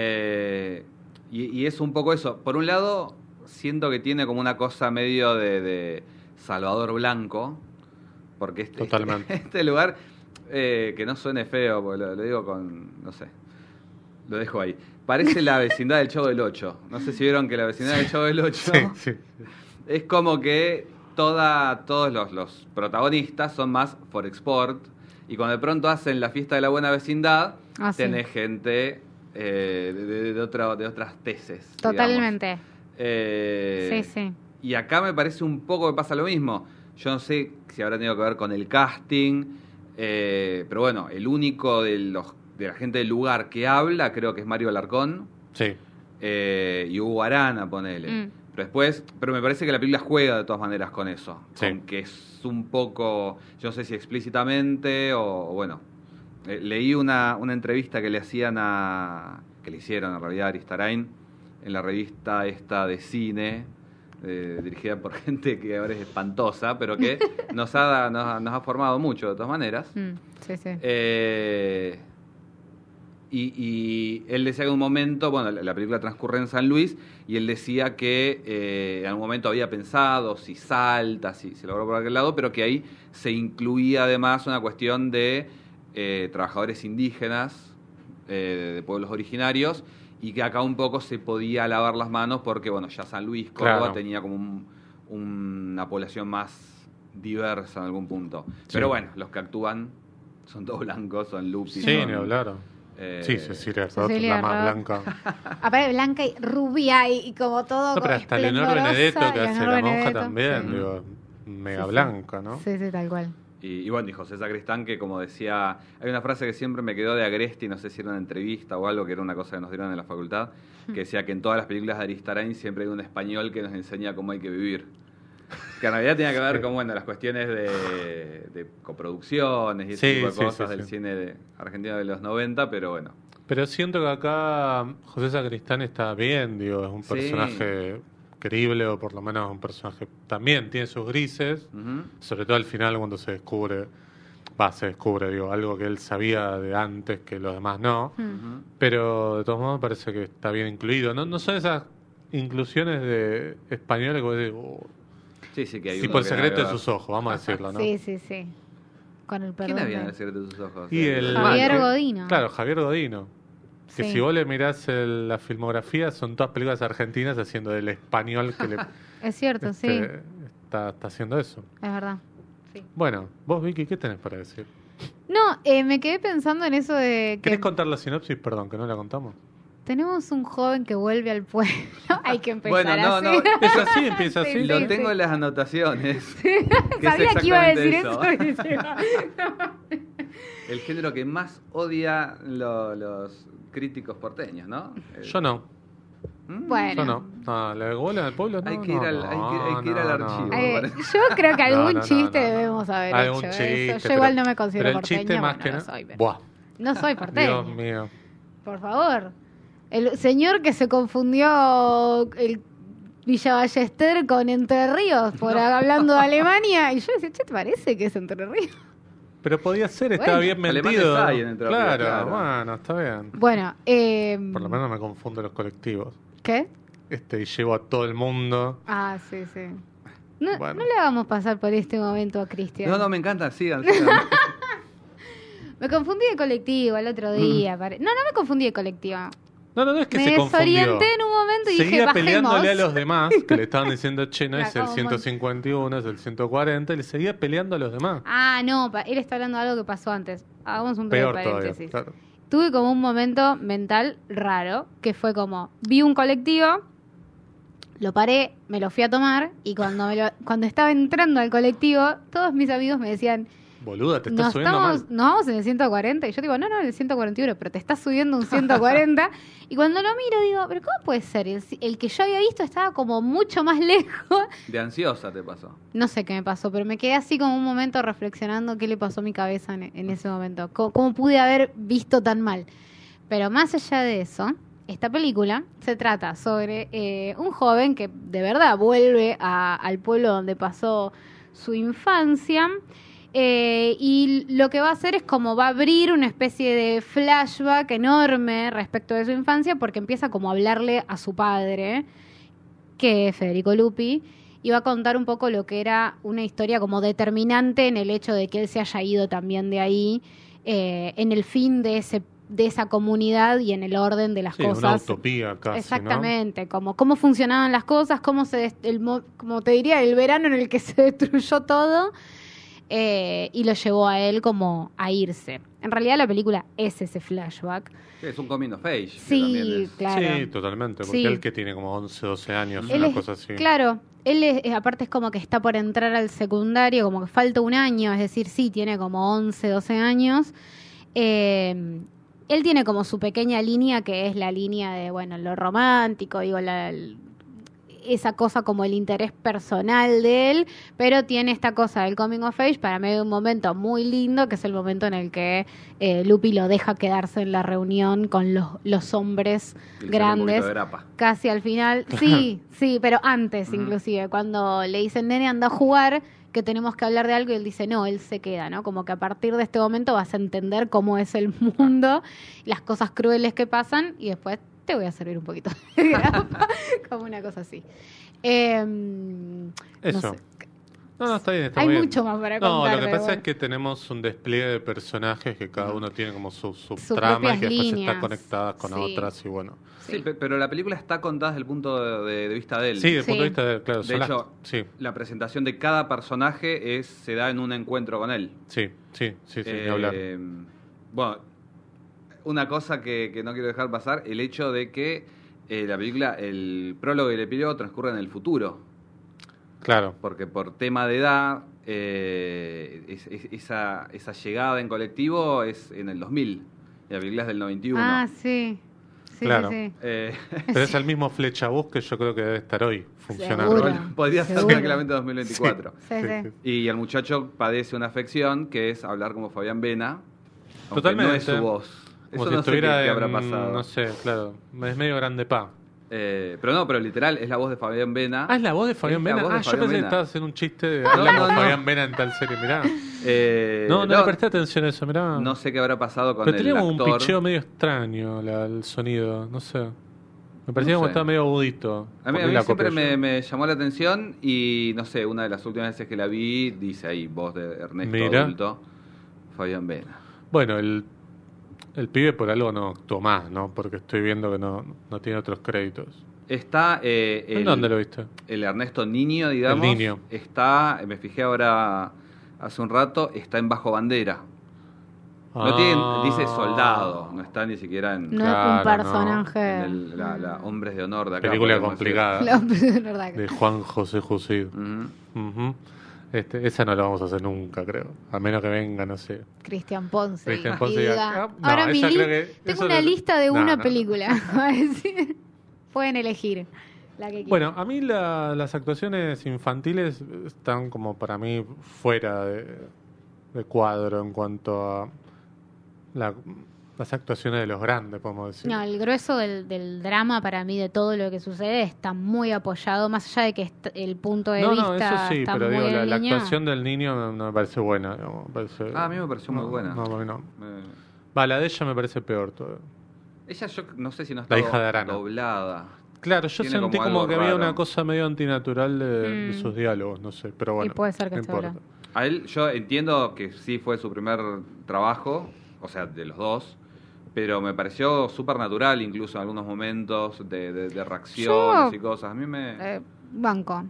Y es un poco eso. Por un lado, siento que tiene como una cosa medio de Salvador Blanco, porque Totalmente. este lugar, que no suene feo, porque lo digo con, no sé, lo dejo ahí. Parece la vecindad del Chavo del Ocho. No sé si vieron que la vecindad del Chavo del Ocho Sí, sí. es como que todos los protagonistas son más for export, y cuando de pronto hacen la fiesta de la buena vecindad, Ah, sí. tenés gente de otras tesis. Totalmente. Sí, Sí. Y acá me parece un poco que pasa lo mismo. Yo no sé si habrá tenido que ver con el casting, pero bueno, el único de la gente del lugar que habla creo que es Mario Alarcón, Sí. y Hugo Arana, ponele. Mm. Pero me parece que la película juega de todas maneras con eso. Sí. Con que es un poco, yo no sé si explícitamente o bueno. Leí una entrevista que le hicieron en realidad a Aristarain en la revista esta de cine, dirigida por gente que ahora es espantosa, pero que nos ha formado mucho de todas maneras. Sí, sí. Y él decía que en un momento, bueno, la película transcurre en San Luis, y él decía que en algún momento había pensado si Salta, si se logró por aquel lado, pero que ahí se incluía además una cuestión de trabajadores indígenas, de pueblos originarios, y que acá un poco se podía lavar las manos porque, bueno, ya San Luis, Córdoba, Claro. tenía como una población más diversa en algún punto. Sí. Pero bueno, los que actúan son todos blancos, son Lupi. Sí, son, ni hablar. Sí, Cecilia Roth, Cecilia la más Roth. blanca. Aparte blanca y rubia y como todo No, pero hasta Leonor esplendorosa, Benedetto, que hace Leonor la monja Benedetto, también, sí. digo, mega Sí. blanca, ¿no? Sí, tal cual. Y bueno, y José Sacristán, que como decía, hay una frase que siempre me quedó de Agresti, no sé si era una entrevista o algo, que era una cosa que nos dieron en la facultad, que decía que en todas las películas de Aristarain siempre hay un español que nos enseña cómo hay que vivir. Que en realidad tenía que ver con, bueno, las cuestiones de coproducciones y ese Sí, tipo de sí, cosas sí, del sí. cine argentino de los 90, pero bueno. Pero siento que acá José Sacristán está bien, digo, es un Sí. personaje creíble, o por lo menos un personaje también tiene sus grises, Ujú. sobre todo al final cuando se descubre, digo, algo que él sabía de antes que los demás no, Ujú. pero de todos modos me parece que está bien incluido. No son esas inclusiones de españoles que vos decís, Sí, sí, que hay tipo uno el que secreto de nada que sus ojos, vamos a decirlo, ¿no? Sí, sí, sí. Con el ver. perdón. ¿Quién había en de- el secreto de sus ojos? Y el Javier malo. Godino. Claro, Javier Godino. Que Sí. si vos le mirás la filmografía, son todas películas argentinas haciendo del español que le Es cierto, sí. está haciendo eso. Es verdad. Sí. Bueno, vos, Vicky, ¿qué tenés para decir? No, me quedé pensando en eso de que... ¿Querés contar la sinopsis? Perdón, que no la contamos. tenemos un joven que vuelve al pueblo. Hay que empezar Bueno, no, así. no, Es así, empieza así. Sí, lo sí, tengo sí. en las anotaciones. que Sabía es que iba a decir exactamente eso. y decía, El género que más odia los críticos porteños, ¿no? Yo no. Bueno. Yo no. No, la de bola del pueblo no. Hay que ir al- hay que ir al archivo. no. Yo creo que algún No, chiste no. debemos haber Algún hecho. chiste, Eso. Yo igual no me pero considero el porteña. chiste más bueno, que no nada. soy, pero- Buah, No soy porteña. Dios mío. Por favor. El señor que se confundió el Villa Ballester con Entre Ríos por hablando de Alemania. Y yo decía, che, ¿te parece que es Entre Ríos? Pero podía ser, estaba Bueno, bien alemanes mentido. hay en Entre Ríos, Claro, claro. bueno, está bien. Bueno, Por lo menos me confundo los colectivos. ¿qué? Y llevo a todo el mundo. Ah, sí, sí. No, Bueno. no le vamos a pasar por este momento a Cristian. No, me encanta, sigan. Me confundí de colectivo el otro día. No me confundí de colectivo. No, es que Me se confundió. desorienté en un momento y dije, Seguía bajemos. peleándole a los demás, que le estaban diciendo, che, no es el Como- 151, es el 140, y le seguía peleando a los demás. Ah, no, él está hablando de algo que pasó antes. Hagamos un breve Peor todavía, paréntesis. claro. Tuve como un momento mental raro, que fue como, vi un colectivo, lo paré, me lo fui a tomar, y cuando estaba entrando al colectivo, todos mis amigos me decían, Boluda, te estás subiendo mal. nos vamos en el 140, y yo digo, no, en el 141, pero te estás subiendo un 140, y cuando lo miro digo, pero ¿cómo puede ser? El que yo había visto estaba como mucho más lejos. De ansiosa te pasó. No sé qué me pasó, pero me quedé así como un momento reflexionando qué le pasó a mi cabeza en ese momento. ¿Cómo pude haber visto tan mal? Pero más allá de eso, esta película se trata sobre un joven que de verdad vuelve al pueblo donde pasó su infancia. Y lo que va a hacer es como va a abrir una especie de flashback enorme respecto de su infancia, porque empieza como a hablarle a su padre, que es Federico Lupi, y va a contar un poco lo que era una historia como determinante en el hecho de que él se haya ido también de ahí, en el fin de esa comunidad y en el orden de las Sí, cosas. una utopía casi, Exactamente, como cómo funcionaban las cosas, como te diría, el verano en el que se destruyó todo. Y lo llevó a él como a irse. En realidad la película es ese flashback. Sí, es un coming of age. que Sí, también es- claro. Sí, totalmente, porque Sí. él que tiene como 11, 12 años, Él una es- cosa así. Claro, aparte es como que está por entrar al secundario, como que falta un año, es decir, sí, tiene como 11, 12 años. Él tiene como su pequeña línea, que es la línea de, bueno, lo romántico, digo, esa cosa como el interés personal de él, pero tiene esta cosa del coming of age para mí un momento muy lindo, que es el momento en el que Lupi lo deja quedarse en la reunión con los hombres y le sale un grandes. poquito de grapa. Casi al final, sí, pero antes inclusive, cuando le dicen, nene, anda a jugar, que tenemos que hablar de algo, y él dice, no, él se queda, ¿no? Como que a partir de este momento vas a entender cómo es el mundo, las cosas crueles que pasan, y después te voy a servir un poquito de grapa, como una cosa así. Eso. No sé. No, está bien, está Hay muy bien. mucho más para No, contar. lo que pero pasa bueno. es que tenemos un despliegue de personajes que cada uno tiene como su Sus trama y propias que después líneas. están conectadas con Sí. otras y bueno. Sí, pero la película está contada desde el punto de vista de él. Sí, desde el punto de Sí. vista de, claro, De son las- hecho, sí, la presentación de cada personaje se da en un encuentro con él. sí, ni hablar. Bueno, una cosa que no quiero dejar pasar, el hecho de que la película, el prólogo y el epílogo transcurren en el futuro. Claro. Porque por tema de edad, esa llegada en colectivo es en el 2000. Y la película es del 91. Ah, sí. Sí, Claro. sí. Pero es el mismo flechabús que yo creo que debe estar hoy funcionando. Seguro. Bueno, podría ser Seguro. tranquilamente 2024. Sí, sí. Y el muchacho padece una afección que es hablar como Fabián Vena. aunque Totalmente. No es su voz. Como Eso si no sé estuviera qué habrá en- pasado. No sé, claro. Es medio grande pa. Pero literal, es la voz de Fabián Vena. Ah, es la voz de Fabián Es la Vena. voz de Ah, yo Fabián pensé que Vena. estaba haciendo un chiste de No, hablamos no, no. Fabián Vena en tal serie, mirá. No le presté atención a eso, mirá. No sé qué habrá pasado con Pero el tenía como un actor. picheo medio extraño el sonido, no sé. Me parecía No como sé. estaba medio agudito. A mí Por ahí la siempre copié yo. me llamó la atención y no sé, una de las últimas veces que la vi, dice ahí, voz de Ernesto Mira. adulto, Fabián Vena. Bueno, el pibe por algo no actuó más, ¿no? Porque estoy viendo que no tiene otros créditos. Está ¿En dónde lo viste? el Ernesto Niño, digamos. El Niño. Está, me fijé ahora hace un rato, está en Bajo Bandera. No tiene, dice soldado, no está ni siquiera en, No Claro, es un personaje. en la Hombres de Honor de acá. Película podemos decir. complicada. La verdad que- De Juan José José. Ujú. Ujú. Esa no la vamos a hacer nunca, creo. A menos que venga, no sé. Cristian Ponce. Cristian y Ponce diga, diga, no, ahora mi ella li- creo que tengo eso una no- lista de No, una no. película. Va a decir. Pueden elegir la que quieran. Bueno, a mí las actuaciones infantiles están como para mí fuera de cuadro en cuanto a las actuaciones de los grandes, podemos decir. No, el grueso del drama para mí de todo lo que sucede está muy apoyado, más allá de que el punto de No, vista no, eso sí, está pero muy digo, en la línea. actuación del niño no me parece buena. Digamos, me parece- Ah, a mí me pareció muy buena. No, a mí no. Eh, Va, la de ella me parece peor todavía. Ella yo no sé si no está La hija de Arana. doblada. Claro, yo Tiene sentí como como algo que había raro. una cosa medio antinatural de Mm. sus diálogos, no sé, pero bueno. Y puede ser que no esté importa. hablando. A él yo entiendo que sí fue su primer trabajo, o sea, de los dos, pero me pareció súper natural incluso en algunos momentos de reacciones Yo- y cosas. A mí me... Banco.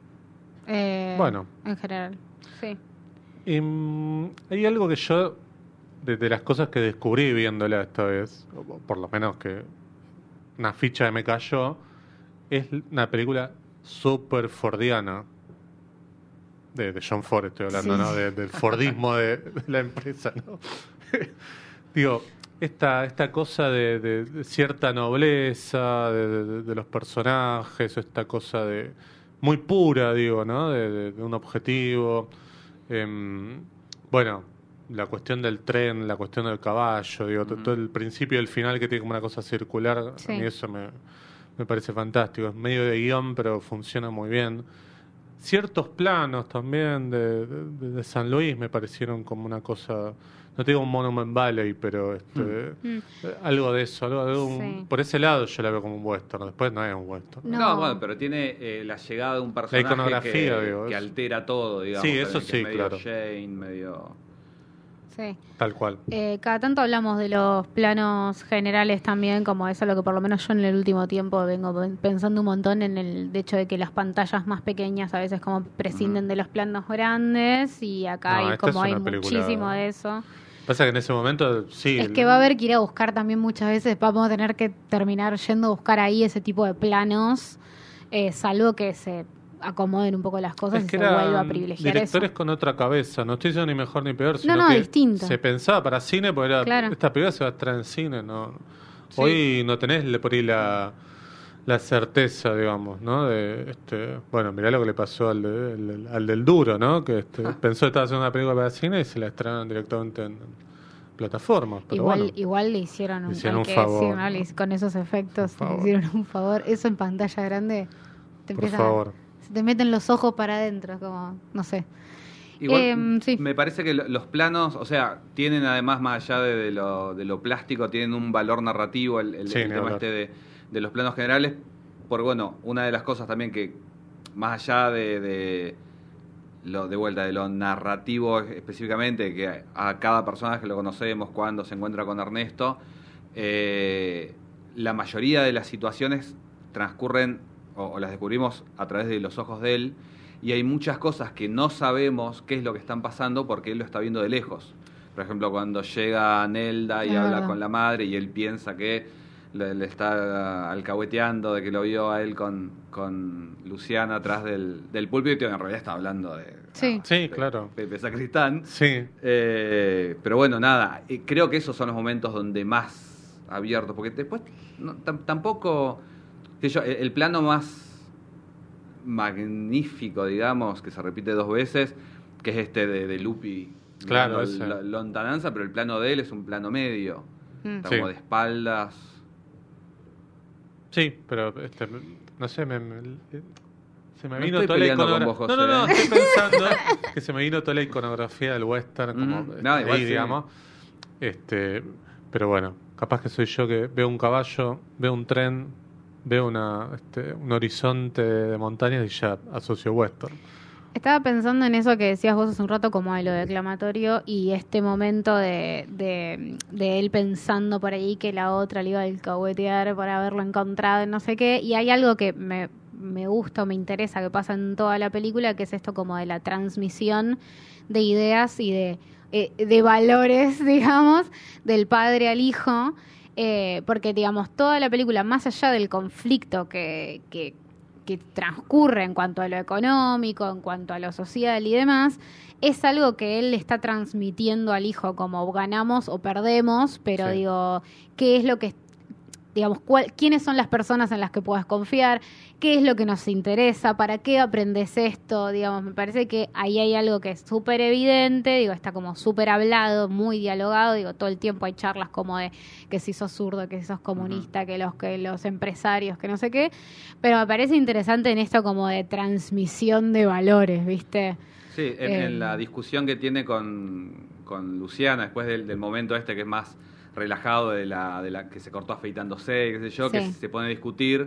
Bueno. En general, sí. Y, hay algo que yo, de las cosas que descubrí viéndola esta vez, o por lo menos que una ficha que me cayó, es una película súper fordiana. De John Ford estoy hablando, Sí. ¿no? Del Fordismo de la empresa, ¿no? Digo, esta cosa de cierta nobleza de los personajes, esta cosa de muy pura, digo, ¿no? De un objetivo. Bueno, la cuestión del tren, la cuestión del caballo, digo, todo el principio y el final que tiene como una cosa circular, Sí. a mí eso me parece fantástico. Es medio de guión, pero funciona muy bien. Ciertos planos también de San Luis me parecieron como una cosa, no te digo un Monument Valley, pero algo de eso, Sí. por ese lado yo la veo como un western, después no es un western. No. No, bueno, pero tiene la llegada de un personaje iconografía, que, digo, que es- altera todo, digamos. Sí, eso también, que sí, es medio claro. Jane, medio... Sí. Tal cual. Cada tanto hablamos de los planos generales también, como eso lo que por lo menos yo en el último tiempo vengo pensando un montón en el hecho de que las pantallas más pequeñas a veces como prescinden de los planos grandes y acá No, hay esta es como hay una película- muchísimo de eso. Pasa que en ese momento, sí. Es que va a haber que ir a buscar también muchas veces, vamos a tener que terminar yendo a buscar ahí ese tipo de planos, salvo que se acomoden un poco las cosas Es y que se vuelva a eran privilegiar directores eso. con otra cabeza, no estoy diciendo ni mejor ni peor, sino no, que distinto. se pensaba para cine, porque era, Claro. esta película se va a estrenar en cine, ¿no? Sí. Hoy no tenés por ahí la certeza, digamos, ¿no? Bueno, mirá lo que le pasó al del Duro, ¿no? Que pensó que estaba haciendo una película para cine y se la estrenaron directamente en plataformas, pero bueno. Igual le hicieron Le un, hicieron hay un que favor, decir, ¿no? ¿no? Con esos efectos Un favor. le hicieron un favor. Eso en pantalla grande te Por empieza favor. se te meten los ojos para adentro, como, no sé. Igual, Sí. me parece que los planos, o sea, tienen además, más allá de lo plástico, tienen un valor narrativo, el Sí, ni tema hablar. este de los planos generales. Por bueno, una de las cosas también que, más allá de lo de vuelta, de lo narrativo específicamente, que a cada personaje lo conocemos cuando se encuentra con Ernesto, la mayoría de las situaciones transcurren o las descubrimos a través de los ojos de él, y hay muchas cosas que no sabemos qué es lo que están pasando porque él lo está viendo de lejos. Por ejemplo, cuando llega Nelda y Es habla verdad. con la madre y él piensa que le está alcahueteando de que lo vio a él con Luciana atrás del púlpito, y en realidad está hablando de... Sí. Sí, claro. Pepe Sacristán. Sí, Pero bueno, nada, creo que esos son los momentos donde más abiertos, porque después tampoco, qué sé yo, el plano más magnífico, digamos, que se repite dos veces, que es este de Lupi, Claro, mirando ese. lontananza, pero el plano de él es un plano medio, está Sí. como de espaldas. sí, pero no sé, se me No vino estoy toda la peleando con iconografía. vos, No, no, no, José. estoy pensando que se me vino toda la iconografía del western, como No, igual ahí, sí. digamos. Pero bueno, capaz que soy yo que veo un caballo, veo un tren, veo un horizonte de montañas y ya asocio western. Estaba pensando en eso que decías vos hace un rato, como de lo declamatorio, y este momento de él pensando por ahí que la otra le iba a alcahuetear por haberlo encontrado, no sé qué, y hay algo que me gusta o me interesa que pasa en toda la película, que es esto como de la transmisión de ideas y de de valores, digamos, del padre al hijo, porque, digamos, toda la película, más allá del conflicto que transcurre en cuanto a lo económico, en cuanto a lo social y demás, es algo que él le está transmitiendo al hijo como ganamos o perdemos, pero Sí. digo, ¿qué es lo que, digamos, quiénes son las personas en las que puedas confiar? ¿Qué es lo que nos interesa? ¿Para qué aprendes esto? Digamos, me parece que ahí hay algo que es súper evidente, digo, está como súper hablado, muy dialogado, digo, todo el tiempo hay charlas como de que si sos zurdo, que si sos comunista, que los empresarios, que no sé qué, pero me parece interesante en esto como de transmisión de valores, ¿viste? Sí, en la discusión que tiene con Luciana, después del momento este que es más relajado de la que se cortó afeitándose, qué sé yo, Sí. que se pone a discutir,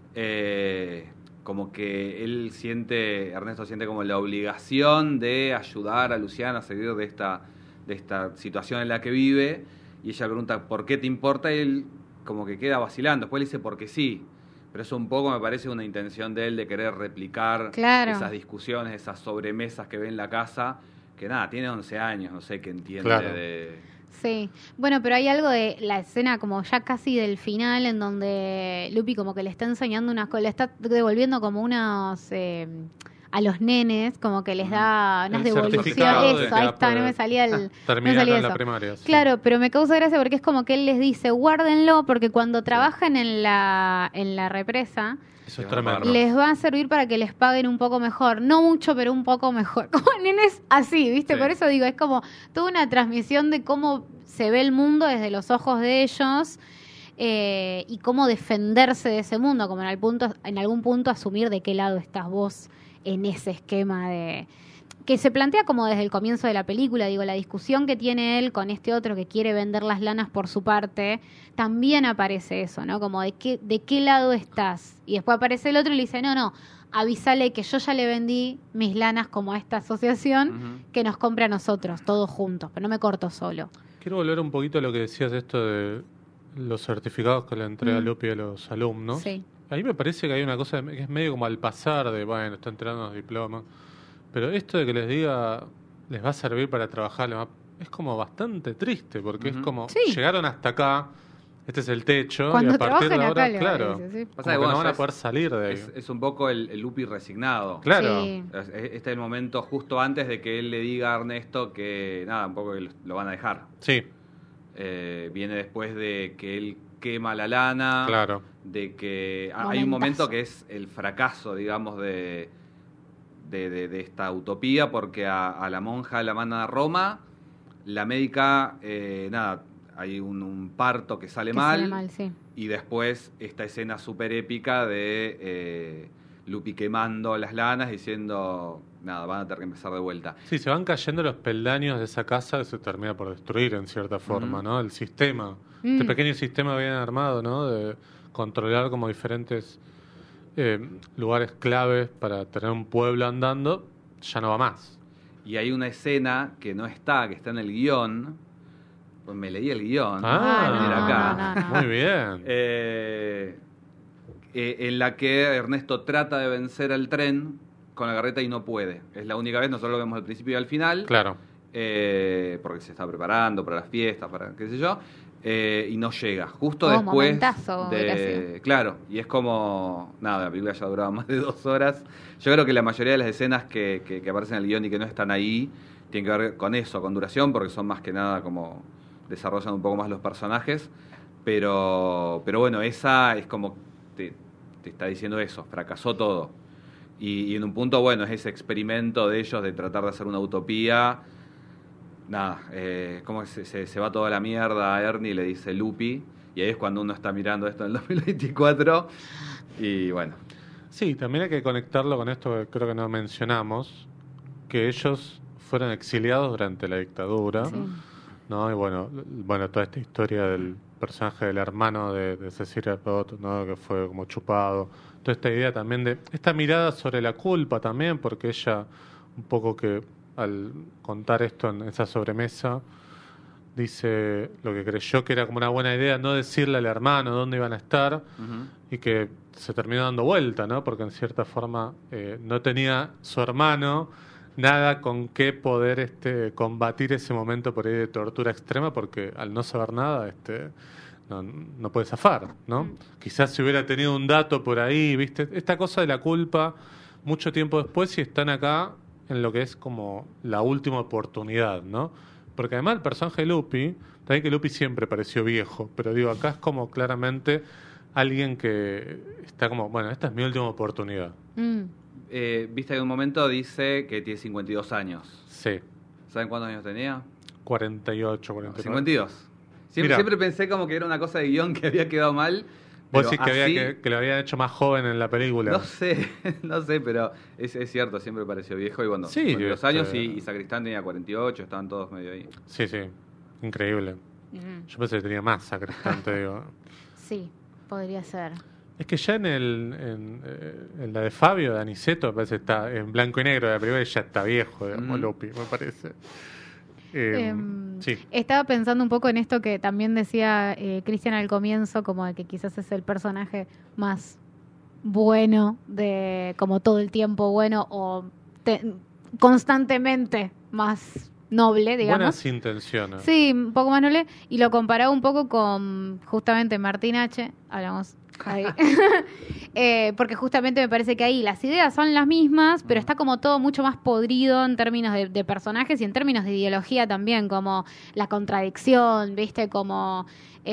como que Ernesto siente como la obligación de ayudar a Luciana a salir de esta situación en la que vive, y ella pregunta, ¿por qué te importa? Y él como que queda vacilando, después le dice, porque sí. Pero eso un poco me parece una intención de él de querer replicar Claro. esas discusiones, esas sobremesas que ve en la casa, que nada, tiene 11 años, no sé qué entiende Claro. de... Sí, bueno, pero hay algo de la escena como ya casi del final en donde Lupi como que le está enseñando unas cosas, le está devolviendo como unos a los nenes, como que les da unas El devoluciones. certificado de Eso, que ahí ya está, no puede me salía no me terminar salía en la eso. primaria. Sí. Claro, pero me causa gracia porque es como que él les dice, guárdenlo porque cuando trabajan en la represa Eso es Le va a tremendo. pagar les va a servir para que les paguen un poco mejor. No mucho, pero un poco mejor. Como nenes así, ¿viste? Sí. Por eso digo, es como toda una transmisión de cómo se ve el mundo desde los ojos de ellos y cómo defenderse de ese mundo, como en algún punto asumir de qué lado estás vos en ese esquema de... que se plantea como desde el comienzo de la película, digo, la discusión que tiene él con este otro que quiere vender las lanas por su parte, también aparece eso, ¿no? Como de qué lado estás. Y después aparece el otro y le dice, no, avísale que yo ya le vendí mis lanas como a esta asociación Ujú. que nos compre a nosotros, todos juntos, pero no me corto solo. Quiero volver un poquito a lo que decías esto de los certificados que le entrega Lupi a los alumnos. Sí. Ahí me parece que hay una cosa que es medio como al pasar de, bueno, están entregando los diplomas. Pero esto de que les diga, les va a servir para trabajar, es como bastante triste, porque es como, Sí. llegaron hasta acá, este es el techo, Cuando y a partir de trabajen ahora, acá, le claro, dice, sí. como Pasa que que, bueno, no van ya a poder salir de ahí. Es un poco el Lupi resignado. Claro, Sí. Este es el momento justo antes de que él le diga a Ernesto que, nada, un poco que lo van a dejar. sí, Viene después de que él quema la lana, claro. de que hay Momentazo. un momento que es el fracaso, digamos, de esta utopía, porque a la monja la mandan a Roma, la médica, nada, hay un parto que sale Que mal, sale mal, sí. y después esta escena súper épica de Lupi quemando las lanas, diciendo, nada, van a tener que empezar de vuelta. Sí, se van cayendo los peldaños de esa casa que se termina por destruir en cierta forma, Ujú. ¿no? El sistema, este pequeño sistema bien armado, ¿no? De controlar como diferentes lugares claves para tener un pueblo andando, ya no va más. Y hay una escena que no está, que está en el guión. Pues me leí el guión. Mira acá. no. Muy bien. En la que Ernesto trata de vencer al tren con la carreta y no puede. Es la única vez, nosotros lo vemos al principio y al final. Claro. Porque se está preparando para las fiestas, para qué sé yo. Y no llega. Justo Oh, después momentazo, Horacio. claro, y es como... Nada, la película ya duraba más de 2 horas. Yo creo que la mayoría de las escenas que aparecen en el guión y que no están ahí tienen que ver con eso, con duración, porque son más que nada como... desarrollan un poco más los personajes. Pero bueno, esa es como... te está diciendo eso, fracasó todo. Y en un punto, bueno, es ese experimento de ellos de tratar de hacer una utopía. Nada, como se va toda la mierda a Ernie, le dice Lupi, y ahí es cuando uno está mirando esto en el 2024, y bueno. Sí, también hay que conectarlo con esto que creo que no mencionamos, que ellos fueron exiliados durante la dictadura, Sí. ¿no? Y bueno, toda esta historia del personaje del hermano de Cecilia Roth, ¿no? Que fue como chupado, toda esta idea también de esta mirada sobre la culpa también, porque ella un poco que al contar esto en esa sobremesa dice lo que creyó que era como una buena idea, no decirle al hermano dónde iban a estar, Uh-huh. y que se terminó dando vuelta, ¿no? Porque en cierta forma no tenía su hermano nada con qué poder combatir ese momento por ahí de tortura extrema, porque al no saber nada, no puede zafar, ¿no? Quizás si hubiera tenido un dato por ahí, ¿viste? Esta cosa de la culpa, mucho tiempo después, si están acá en lo que es como la última oportunidad, ¿no? Porque además el personaje de Lupi, también que Lupi siempre pareció viejo, pero digo, acá es como claramente alguien que está como, bueno, esta es mi última oportunidad. Viste que en un momento dice que tiene 52 años. Sí, ¿Saben cuántos años tenía? 48, 49. 52. Mirá. Siempre pensé como que era una cosa de guión que había quedado mal. Vos pero decís que, así, que lo habían hecho más joven en la película. No sé, no sé, pero es cierto, siempre pareció viejo. Y bueno, Sí, 52 años y Sacristán tenía 48, estaban todos medio ahí. Sí, sí, increíble. Yo pensé que tenía más Sacristán, te digo. Sí, podría ser. Es que ya en la de Fabio, de Aniceto, me parece que está en blanco y negro de la primera y ya está viejo, digamos, Lupi, me parece. Sí. Estaba pensando un poco en esto que también decía Cristian al comienzo, como de que quizás es el personaje más bueno, de como todo el tiempo bueno o constantemente más noble, digamos. Buenas intenciones. Sí, un poco más noble. Y lo comparaba un poco con justamente Martín H. Hablamos ahí. Porque justamente me parece que ahí las ideas son las mismas, pero está como todo mucho más podrido en términos de personajes y en términos de ideología también, como la contradicción, ¿viste? Como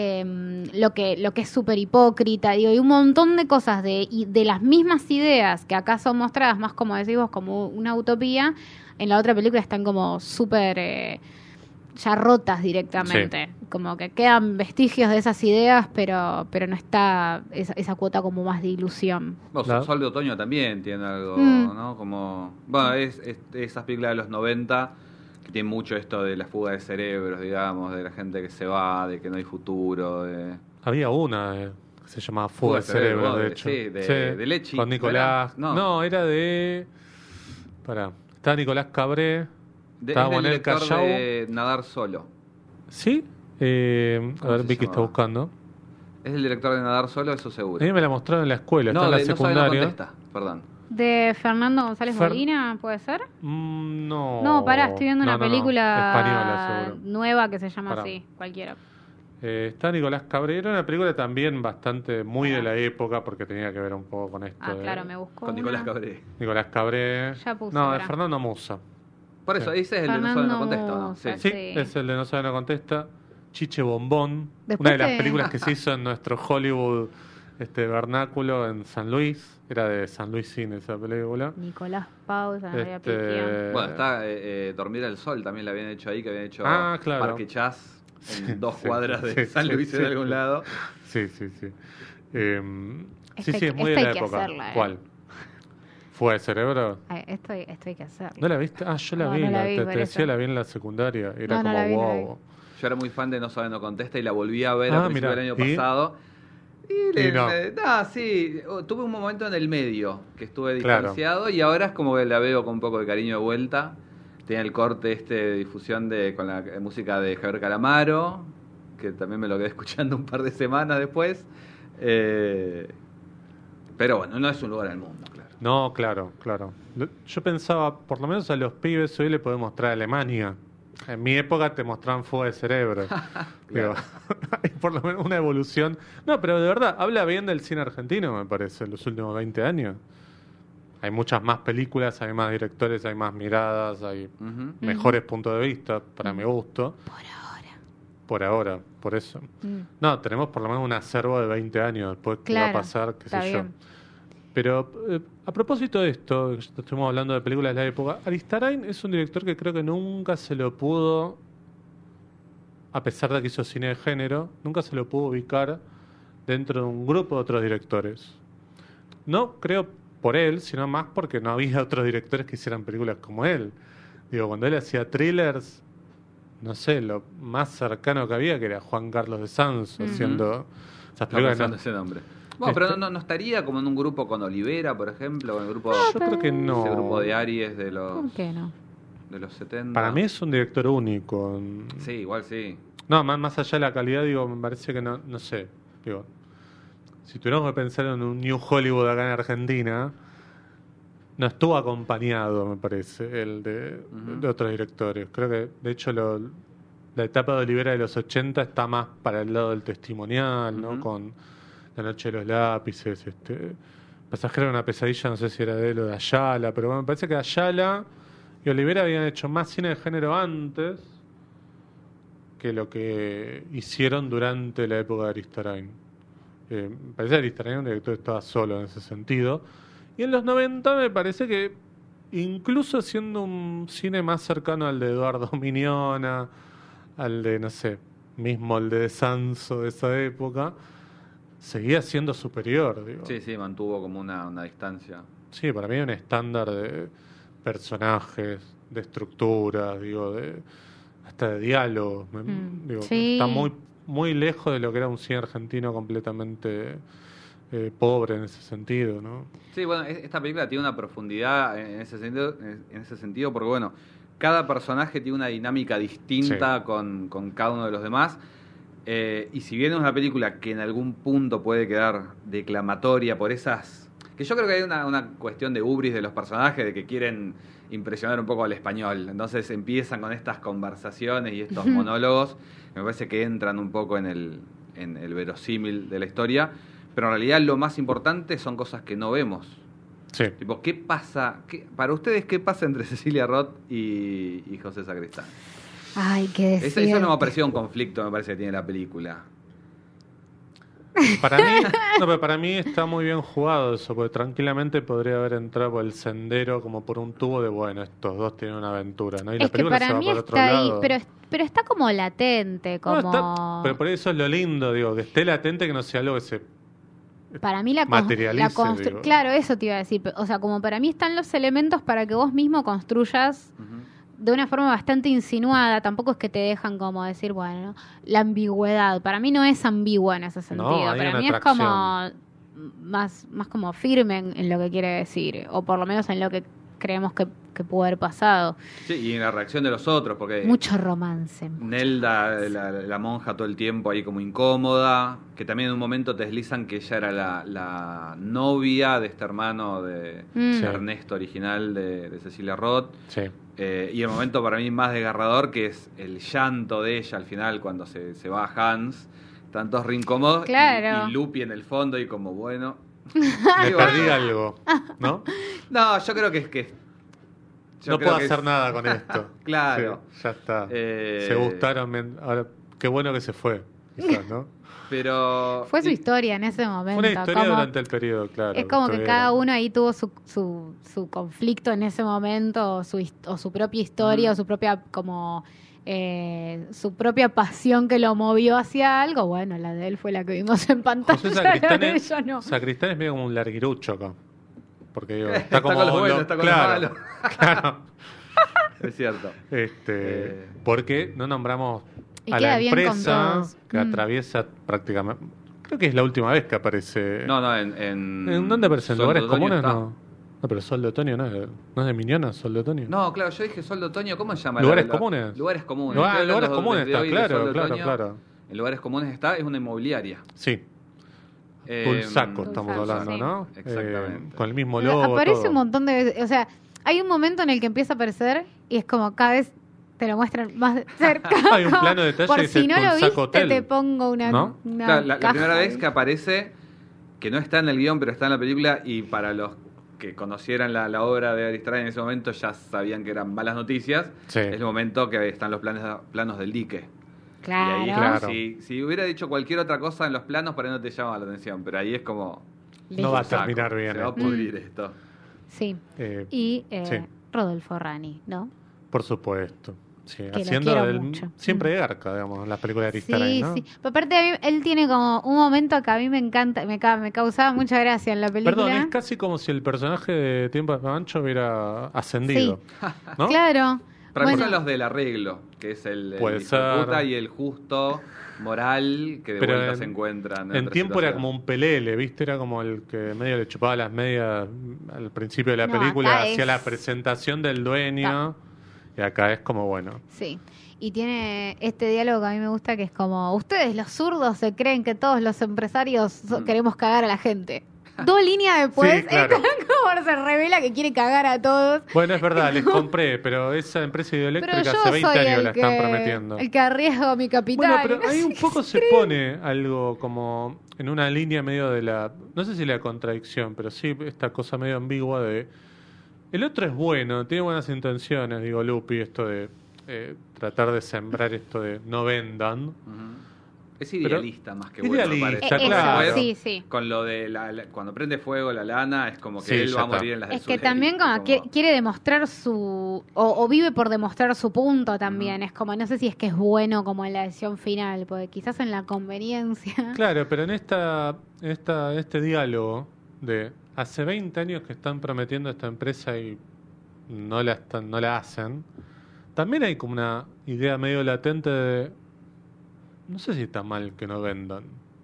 lo que es súper hipócrita, digo, y un montón de cosas de las mismas ideas que acá son mostradas más, como decís vos, como una utopía, en la otra película están como súper ya rotas directamente. Sí. Como que quedan vestigios de esas ideas, pero no está esa cuota como más de ilusión. Bueno, Sol de Otoño también tiene algo, ¿no? Como, bueno, es esas películas de los 90 que tienen mucho esto de la fuga de cerebros, digamos, de la gente que se va, de que no hay futuro. Había una que se llamaba Fuga de cerebros, de hecho. Sí, de Lechi. Con Nicolás. No, era de... Pará, estaba Nicolás Cabré. Estaba en el Callao. De Nadar Solo. ¿Sí? A ver, Vicky está buscando. ¿Es el director de Nadar Solo? Eso seguro. A mí me la mostraron en la escuela, está en la secundaria. No contesta, perdón. ¿De Fernando González Molina, puede ser? No. No, pará, estoy viendo una película española, seguro. Nueva que se llama así, cualquiera. Está Nicolás Cabrera, una película también bastante muy de la época, porque tenía que ver un poco con esto. Claro, me buscó. Con Nicolás Cabré. Nicolás Cabré. Ya puse. No, de Fernando Musa. Por eso, ese es el de No sabe no contesta, ¿no? Sí, es el de No sabe no contesta. Chiche Bombón, después una de las películas que se hizo en nuestro Hollywood vernáculo en San Luis. Era de San Luis Cine esa película. Nicolás Pau, Ana María Piquián. Bueno, está Dormir al Sol, también la habían hecho ahí, que habían hecho claro. Parque Chas en 2 cuadras de San Luis de algún lado. Sí. Sí, es muy de la época. Hacerla, ¿Cuál? ¿Fue de cerebro? Esto hay que hacerlo. ¿No la viste? Yo la vi. Te decía, la vi en la secundaria. Era como wow. Yo era muy fan de No sabe no contesta y la volví a ver a principios del año pasado. Y no. Sí, tuve un momento en el medio que estuve distanciado y ahora es como que la veo con un poco de cariño de vuelta. Tenía el corte de difusión con la música de Javier Calamaro, que también me lo quedé escuchando un par de semanas después. Pero bueno, no es un lugar al mundo, claro. No, claro. Yo pensaba, por lo menos a los pibes hoy le podemos mostrar Alemania. En mi época te mostraban Fuga de cerebro. Digo, hay por lo menos una evolución. No, pero de verdad, habla bien del cine argentino, me parece, en los últimos 20 años. Hay muchas más películas, hay más directores, hay más miradas, hay mejores puntos de vista, para mi gusto. Por ahora, por eso. No, tenemos por lo menos un acervo de 20 años después que va a pasar, qué sé yo. Pero a propósito de esto, estuvimos hablando de películas de la época, Aristarain es un director que creo que nunca se lo pudo, a pesar de que hizo cine de género, nunca se lo pudo ubicar dentro de un grupo de otros directores. No creo por él, sino más porque no había otros directores que hicieran películas como él. Digo, cuando él hacía thrillers, no sé, lo más cercano que había que era Juan Carlos de Sanz haciendo esas películas. No, ese nombre. Bueno, pero no estaría como en un grupo con Olivera, por ejemplo, con el grupo. Yo creo que no. Ese grupo de Aries de los. ¿Por qué no? De los 70. Para mí es un director único. Sí, igual sí. No, más allá de la calidad, digo, me parece que no sé. Digo, si tuviéramos que pensar en un New Hollywood acá en Argentina, no estuvo acompañado, me parece, el de otros directores. Creo que, de hecho, la etapa de Olivera de los 80 está más para el lado del testimonial, ¿no? Con La noche de los lápices, Pasajero de una pesadilla, no sé si era de él o de Ayala, pero bueno, me parece que Ayala y Olivera habían hecho más cine de género antes que lo que hicieron durante la época de Aristarain. Me parece que Aristarain, un director, estaba solo en ese sentido. Y en los 90 me parece que, incluso siendo un cine más cercano al de Eduardo Mignona, al de, no sé, mismo el de Sanso de esa época, seguía siendo superior, digo. Sí, mantuvo como una distancia. Sí, para mí hay un estándar de personajes, de estructuras, digo, hasta de diálogos. Digo, sí. Está muy, muy lejos de lo que era un cine argentino completamente pobre en ese sentido, ¿no? Sí, bueno, esta película tiene una profundidad en ese sentido, porque bueno, cada personaje tiene una dinámica distinta con cada uno de los demás. Y si bien es una película que en algún punto puede quedar declamatoria por esas... Que yo creo que hay una cuestión de hubris de los personajes, de que quieren impresionar un poco al español. Entonces empiezan con estas conversaciones y estos monólogos, que me parece que entran un poco en el verosímil de la historia. Pero en realidad lo más importante son cosas que no vemos. Sí. Tipo, ¿qué pasa? Para ustedes, ¿qué pasa entre Cecilia Roth y José Sacristán? Ay, qué Eso no me ha parecido un conflicto, me parece que tiene la película. Para mí está muy bien jugado eso, porque tranquilamente podría haber entrado por el sendero como por un tubo de, bueno, estos dos tienen una aventura, ¿no? Y la película para se va mí por otro está ahí, lado. pero está como latente, como... No, pero por eso es lo lindo, digo, que esté latente, que no sea algo que se para mí materialice, digo. Claro, eso te iba a decir. O sea, como para mí están los elementos para que vos mismo construyas de una forma bastante insinuada. Tampoco es que te dejan como decir, bueno, la ambigüedad. Para mí no es ambigua en ese sentido. No, hay para una mí atracción. es como más como firme en lo que quiere decir. O por lo menos en lo que creemos que pudo haber pasado. Sí, y en la reacción de los otros, porque... Mucho romance. Nelda, la monja, todo el tiempo ahí como incómoda, que también en un momento te deslizan que ella era la novia de este hermano de Ernesto original de Cecilia Roth. Sí. Y el momento para mí más desgarrador, que es el llanto de ella al final cuando se va Hans, están todos re incómodos, claro. y Lupi en el fondo y como, bueno... Me perdí algo, ¿no? No, yo creo que es que... No puedo hacer nada con esto. Claro. Sí, ya está. Se gustaron. Ahora, qué bueno que se fue, quizás, ¿no? Pero... Fue su historia en ese momento. Fue una historia durante el periodo, claro. Es como que cada uno ahí tuvo su conflicto en ese momento, o su propia historia, o su propia como su propia pasión que lo movió hacia algo. Bueno, la de él fue la que vimos en pantalla. José Sacristán es medio como un larguirucho acá. Porque digo, está como con los buenos, está con los malos. Claro. Es cierto. Porque no nombramos y a queda la bien con empresa todos. que atraviesa prácticamente... Creo que es la última vez que aparece... No, ¿en dónde aparece? ¿En Sol de lugares Otoño comunes? está? No, pero Sol de Otoño no es de Miñona, Sol de Otoño. No, claro, yo dije Sol de Otoño, ¿cómo se llama? ¿Lugares comunes? Lugares comunes. Lugares comunes está, claro. En Lugares Comunes es una inmobiliaria. Sí. Tulsaco estamos hablando, sí. ¿no? Exactamente. Con el mismo logo. Aparece todo. un montón de veces. O sea, hay un momento en el que empieza a aparecer y es como cada vez te lo muestran más cerca. Hay un plano de detalle Por que dice si no lo Tulsaco viste, Hotel. te pongo una, ¿No? una Claro, la caja primera ahí. vez que aparece, que no está en el guión, pero está en la película, y para los que conocieran la obra de Aristarain en ese momento ya sabían que eran malas noticias, Sí. es el momento que están los planos del dique. Claro. Y ahí, Claro. si hubiera dicho cualquier otra cosa en los planos, por ahí no te llama la atención, pero ahí es como... No va a Listo. terminar bien. Se va a pudrir esto. Sí. Sí. Rodolfo Rani, ¿no? Por supuesto. Sí, lo haciendo quiero del mucho. siempre Garca, digamos, en las películas de Aristarain, Sí, ¿no? sí. Pero aparte, a mí, él tiene como un momento que a mí me encanta, me causaba mucha gracia en la película. Perdón, es casi como si el personaje de Tiempo de Mancho hubiera ascendido. ¿No? Claro. Para mí Bueno, son los del arreglo, que es el Puede hijo de ser. puta y el justo moral que de Pero vuelta en- se encuentran. En otra tiempo era situación. como un pelele, ¿viste? Era como el que medio le chupaba las medias al principio de la No, película, acá hacía es- la presentación del dueño. Y acá es como, bueno, sí. Y tiene este diálogo que a mí me gusta, que es como, ustedes los zurdos se creen que todos los empresarios queremos cagar a la gente. 2 líneas después, Sí, claro. están Howard se revela que quiere cagar a todos. Bueno, es verdad, les compré, pero esa empresa Pero hidroeléctrica yo hace 20 soy años el la que, están prometiendo. el que arriesgo mi capital. Bueno, pero No ahí sé un qué poco se cree. pone algo como en una línea medio de la, no sé si la contradicción, pero sí esta cosa medio ambigua de, el otro es bueno, tiene buenas intenciones, digo Lupi, esto de tratar de sembrar esto de no vendan. Ujú. Es idealista más que bueno, Idealista, me parece. claro. Después, Sí, sí. con lo de cuando prende fuego la lana, es como que Sí, él ya va a está. morir en las de Es que Zuley, también como quiere demostrar o vive por demostrar su punto también. Es como, no sé si es que es bueno como en la decisión final, porque quizás en la conveniencia. Claro, pero en este diálogo de hace 20 años que están prometiendo esta empresa y no la hacen, también hay como una idea medio latente de, no sé si está mal que no vendan.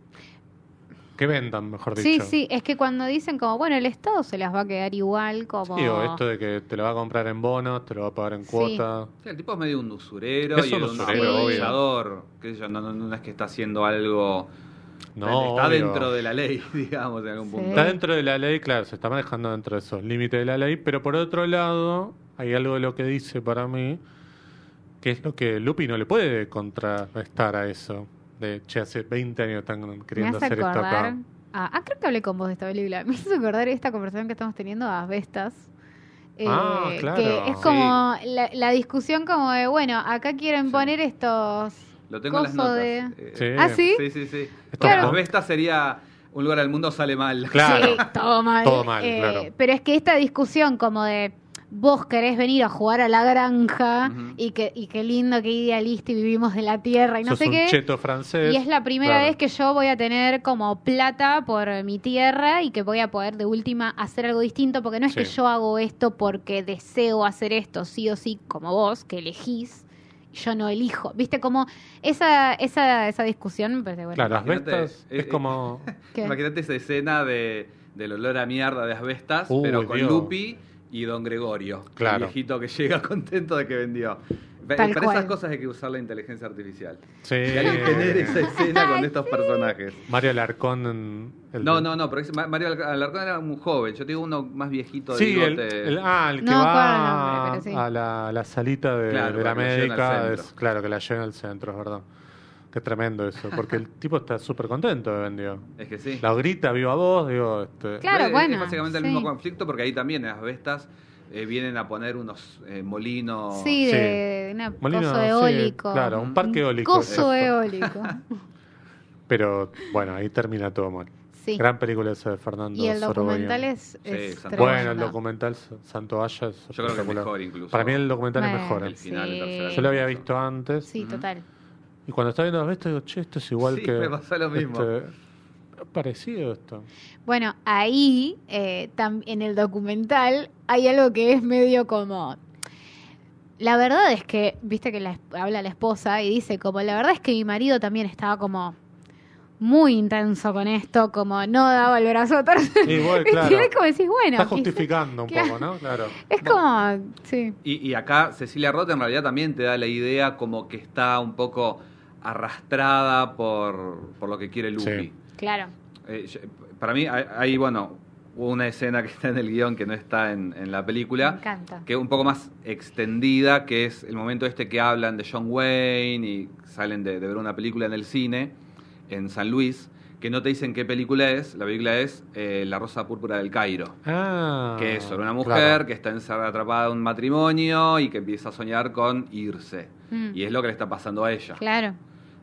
Que vendan, mejor Sí, dicho. sí, es que cuando dicen como, bueno, el Estado se las va a quedar igual, como... Sí, o esto de que te lo va a comprar en bonos, te lo va a pagar en Sí. cuota. Sí, el tipo es medio un usurero Es y un un usurero, aprovechador. Qué sé yo, no es que está haciendo algo. No, está obvio. dentro de la ley, digamos, en algún Sí. punto. Está dentro de la ley, claro, se está manejando dentro de esos límites de la ley, pero por otro lado, hay algo de lo que dice para mí, que es lo que Lupi no le puede contrarrestar a eso. De, che, hace 20 años están Me queriendo hace hacer esto acordar... acá. creo que hablé con vos de esta película. Me hizo acordar esta conversación que estamos teniendo a Asbestas. Claro. Que es como la discusión como de, bueno, acá quieren Sí. poner estos Lo tengo en las cosos notas. de... Sí. ¿Ah, sí? Sí. Claro. Las Vestas sería un lugar al mundo sale mal. Claro. Sí, todo mal. Todo mal, claro. Pero es que esta discusión como de vos querés venir a jugar a la granja Ujú. y qué lindo, qué idealista y vivimos de la tierra y no Sos sé un qué. cheto francés. Y es la primera Claro. vez que yo voy a tener como plata por mi tierra y que voy a poder de última hacer algo distinto, porque no es Sí. que yo hago esto porque deseo hacer esto sí o sí, como vos, que elegís, y yo no elijo. ¿Viste? Como esa discusión me parece buena. Claro, las Imagínate, bestas es como... ¿Qué? Imagínate esa escena del olor a mierda de Asbestas, Uy, pero con Dios. Lupi y Don Gregorio, Claro. el viejito que llega contento de que vendió. Tal Para cual. esas cosas hay que usar la inteligencia artificial. Sí. Que alguien genere esa escena con estos personajes. Mario Alarcón... No, pero Mario Alarcón era un joven. Yo te digo uno más viejito de Sí, el bigote. que No va me acuerdo el nombre, pero sí. a la salita de, Claro, de la para que la lleven al médica. centro. Claro, que la lleven al centro, es verdad. Qué tremendo eso, porque el tipo está súper contento de vendió. Es que sí. La grita viva voz, digo... Claro, Es bueno, básicamente el sí. mismo conflicto porque ahí también en Asbestas vienen a poner unos molinos. Sí, Sí. de una Molino, coso sí, eólico. claro, un parque eólico. Coso Eso. eólico. Pero bueno, ahí termina todo mal. Sí. Gran película esa de Fernando Y el Sorogoyen. documental es Santo tremendo. Bueno, el documental Santo Haya es Yo creo que es espectacular. mejor incluso. Para mí el documental es Bueno, mejor. El final, el tercer Yo lo había acto. visto antes. Sí, total. Y cuando estaba viendo las bestas digo, che, esto es igual Sí, que... me pasó lo mismo. Parecido esto. Bueno, ahí en el documental hay algo que es medio como... La verdad es que, viste que habla la esposa y dice como, la verdad es que mi marido también estaba como muy intenso con esto, como no daba el brazo a torcer. Igual, ¿Viste? claro. Es como decís, bueno, Está quizá- justificando un claro. poco, ¿no? Claro. es como, sí. Y acá Cecilia Roth en realidad también te da la idea como que está un poco arrastrada por lo que quiere Lupi. Sí. Claro. Para mí hay, bueno, una escena que está en el guión que no está en la película. Me encanta. Que es un poco más extendida, que es el momento este que hablan de John Wayne y salen de ver una película en el cine en San Luis, que no te dicen qué película es. La película es La Rosa Púrpura del Cairo, Ah, que es sobre una mujer claro. que está atrapada en un matrimonio y que empieza a soñar con irse. Mm. Y es lo que le está pasando a ella. Claro.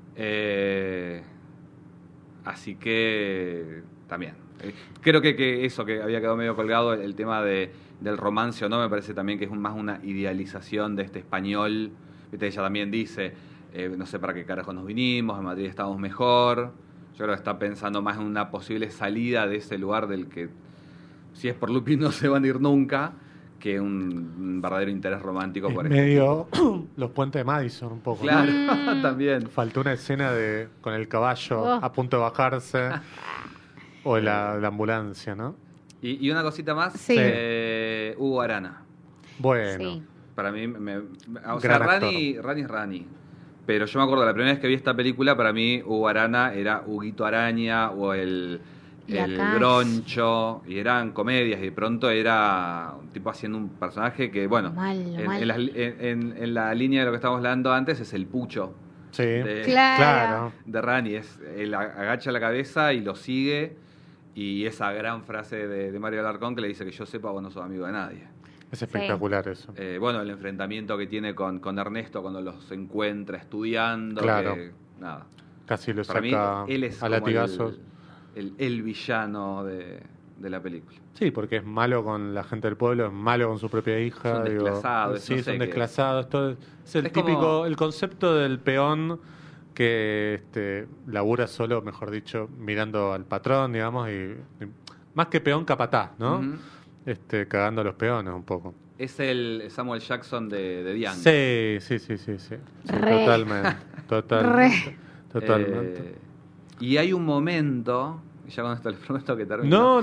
Así que también. Creo que eso que había quedado medio colgado, el tema del romance o no, me parece también que es más una idealización de este español. Viste, ella también dice, no sé para qué carajo nos vinimos, en Madrid estamos mejor. Yo creo que está pensando más en una posible salida de ese lugar del que, si es por Lupi, no se van a ir nunca, que un verdadero interés romántico Es por ejemplo. medio los puentes de Madison un poco. ¿no? Claro, Mm. también. Faltó una escena con el caballo Oh. a punto de bajarse. O la ambulancia, ¿no? Y una cosita más, Sí. Hugo Arana. Bueno. Sí. Para mí, o sea, Gran Rani es Rani. Pero yo me acuerdo, la primera vez que vi esta película, para mí Hugo Arana era Huguito Araña o el Y el acá Groncho, y eran comedias, y de pronto era un tipo haciendo un personaje que, bueno, Malo, en en la línea de lo que estábamos hablando antes, es el pucho Sí, Claro. de Rani. Él agacha la cabeza y lo sigue, y esa gran frase de Mario Alarcón que le dice que yo sepa, vos no sos amigo de nadie. Es espectacular eso. Bueno, el enfrentamiento que tiene con Ernesto cuando los encuentra estudiando, Claro. que, nada. Casi lo Para mí, saca él es a como latigazos. el villano de la película. Sí, porque es malo con la gente del pueblo, es malo con su propia hija. Es un desclasado, Sí, no es sé un qué. desclasado. Esto es el Es típico, como- el concepto del peón que labura solo, mejor dicho, mirando al patrón, digamos, y más que peón, capataz, ¿no? Ujú. Cagando a los peones un poco. Es el Samuel Jackson de Diane. Sí. Re. Totalmente. Totalmente. Y hay un momento, y ya con esto les prometo que No. termino.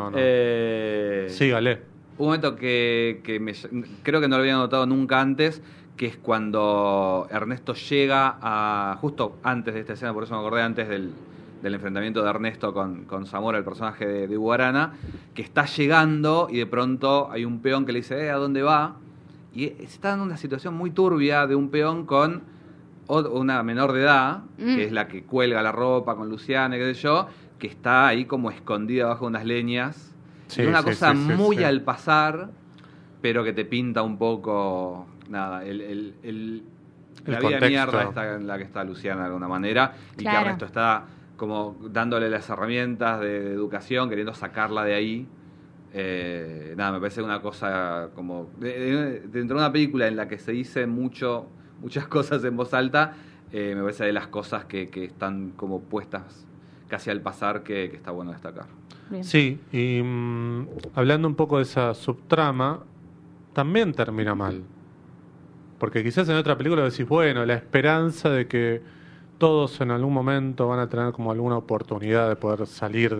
Sígale. Un momento que creo que no lo había notado nunca antes, que es cuando Ernesto llega justo antes de esta escena, por eso me acordé antes del enfrentamiento de Ernesto con Zamora, el personaje de Guarana, que está llegando y de pronto hay un peón que le dice, ¿a dónde va? Y está en una situación muy turbia de un peón con una menor de edad, que es la que cuelga la ropa con Luciana, qué sé yo, que está ahí como escondida bajo unas leñas. Sí, Es una sí, cosa sí, sí, muy sí. al pasar, pero que te pinta un poco, nada, la vida de contexto. mierda esta en la que está Luciana de alguna manera, y Claro. que Ernesto está como dándole las herramientas de educación, queriendo sacarla de ahí. Nada, me parece una cosa como dentro de una película en la que se dice muchas cosas en voz alta, me parece de las cosas que están como puestas casi al pasar que está bueno destacar. Bien. Sí, y hablando un poco de esa subtrama, también termina mal. Porque quizás en otra película decís, bueno, la esperanza de que todos en algún momento van a tener como alguna oportunidad de poder salir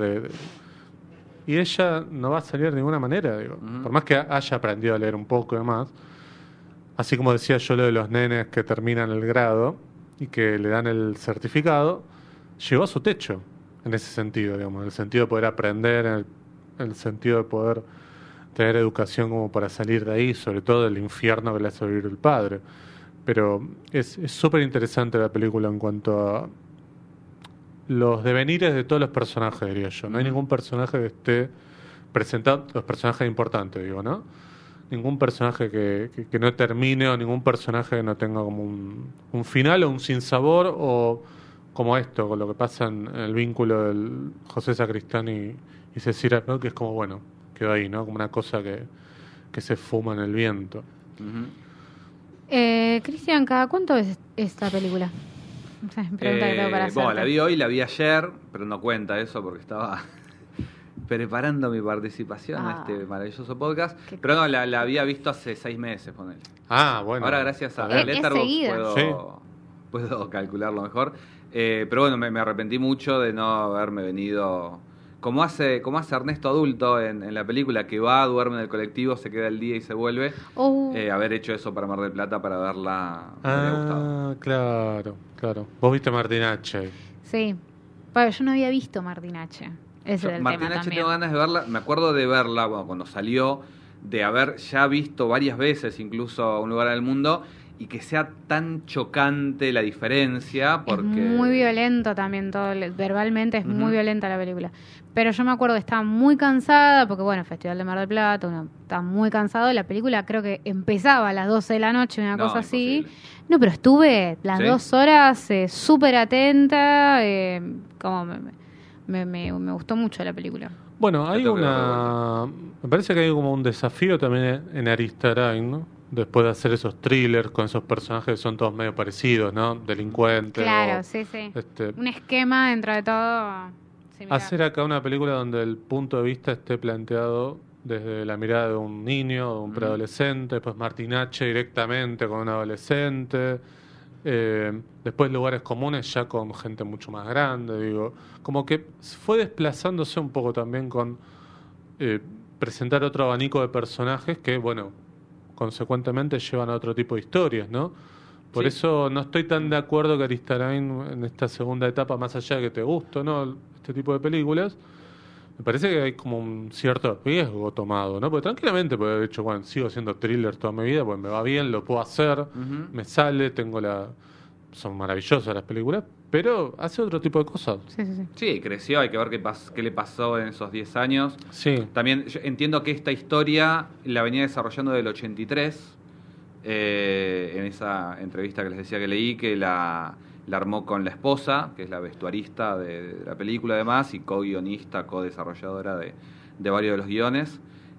Y ella no va a salir de ninguna manera, digo. Ujú. Por más que haya aprendido a leer un poco y demás. Así como decía yo lo de los nenes que terminan el grado y que le dan el certificado, llegó a su techo en ese sentido, digamos, en el sentido de poder aprender, en el sentido de poder tener educación como para salir de ahí, sobre todo del infierno que le hace vivir el padre. Pero es súper interesante la película en cuanto a los devenires de todos los personajes, diría yo. No hay ningún personaje que esté presentado, los personajes importantes, digo, ¿no? Ningún personaje que no termine o ningún personaje que no tenga como un final o un sinsabor o como esto, con lo que pasa en el vínculo del José Sacristán y Cecilia, ¿no? Que es como, bueno, quedó ahí, ¿no? Como una cosa que se fuma en el viento. Ujú. Cristian, ¿cada cuánto ves esta película? Esa es mi pregunta que tengo para hacerte. Bueno, la vi hoy, la vi ayer, pero no cuenta eso porque estaba preparando mi participación a este maravilloso podcast. Qué Pero no, la había visto hace 6 meses, ponele. Ah, bueno. Ahora gracias a Está bien. Es seguida. puedo calcularlo mejor. Pero bueno, me arrepentí mucho de no haberme venido... Como hace Ernesto adulto en la película, que va, duerme en el colectivo, se queda el día y se vuelve. Haber hecho eso para Mar del Plata, para verla, me habría gustado. Ah, claro. Vos viste Martinache. Sí. Pero yo no había visto Martin H. Ese Yo, es el Martín tema H. también. tengo ganas de verla. Me acuerdo de verla cuando salió, de haber ya visto varias veces incluso Un lugar en el mundo, y que sea tan chocante la diferencia, porque... Es muy violento también todo, verbalmente es muy Ujú. violenta la película. Pero yo me acuerdo que estaba muy cansada, porque bueno, Festival de Mar del Plata, uno estaba muy cansado. La película creo que empezaba a las 12 de la noche, una No, cosa así. imposible. No, pero estuve las ¿Sí? 2 horas súper atenta, como me gustó mucho la película. Bueno, hay tengo que una... Me parece que hay como un desafío también en Aristarain, ¿no? Después de hacer esos thrillers con esos personajes que son todos medio parecidos, ¿no? Delincuentes. Claro, o, sí. este, Un esquema dentro de todo similar. hacer acá una película donde el punto de vista esté planteado desde la mirada de un niño, de un preadolescente, después Martin H. directamente con un adolescente, después Lugares Comunes ya con gente mucho más grande, digo, como que fue desplazándose un poco también con presentar otro abanico de personajes que, bueno, consecuentemente llevan a otro tipo de historias, ¿no? Por Sí. eso no estoy tan de acuerdo que Aristarain en esta segunda etapa, más allá de que te guste, ¿no? Este tipo de películas, me parece que hay como un cierto riesgo tomado, ¿no? Porque tranquilamente puede haber dicho, bueno, sigo haciendo thriller toda mi vida, pues me va bien, lo puedo hacer, Ujú. me sale, son maravillosas las películas, pero hace otro tipo de cosas. Sí, sí, sí. Sí, creció, hay que ver qué le pasó en esos 10 años. Sí, También yo entiendo que esta historia la venía desarrollando del 83, en esa entrevista que les decía que leí, que la armó con la esposa, que es la vestuarista de la película además, y co-guionista, co-desarrolladora de varios de los guiones.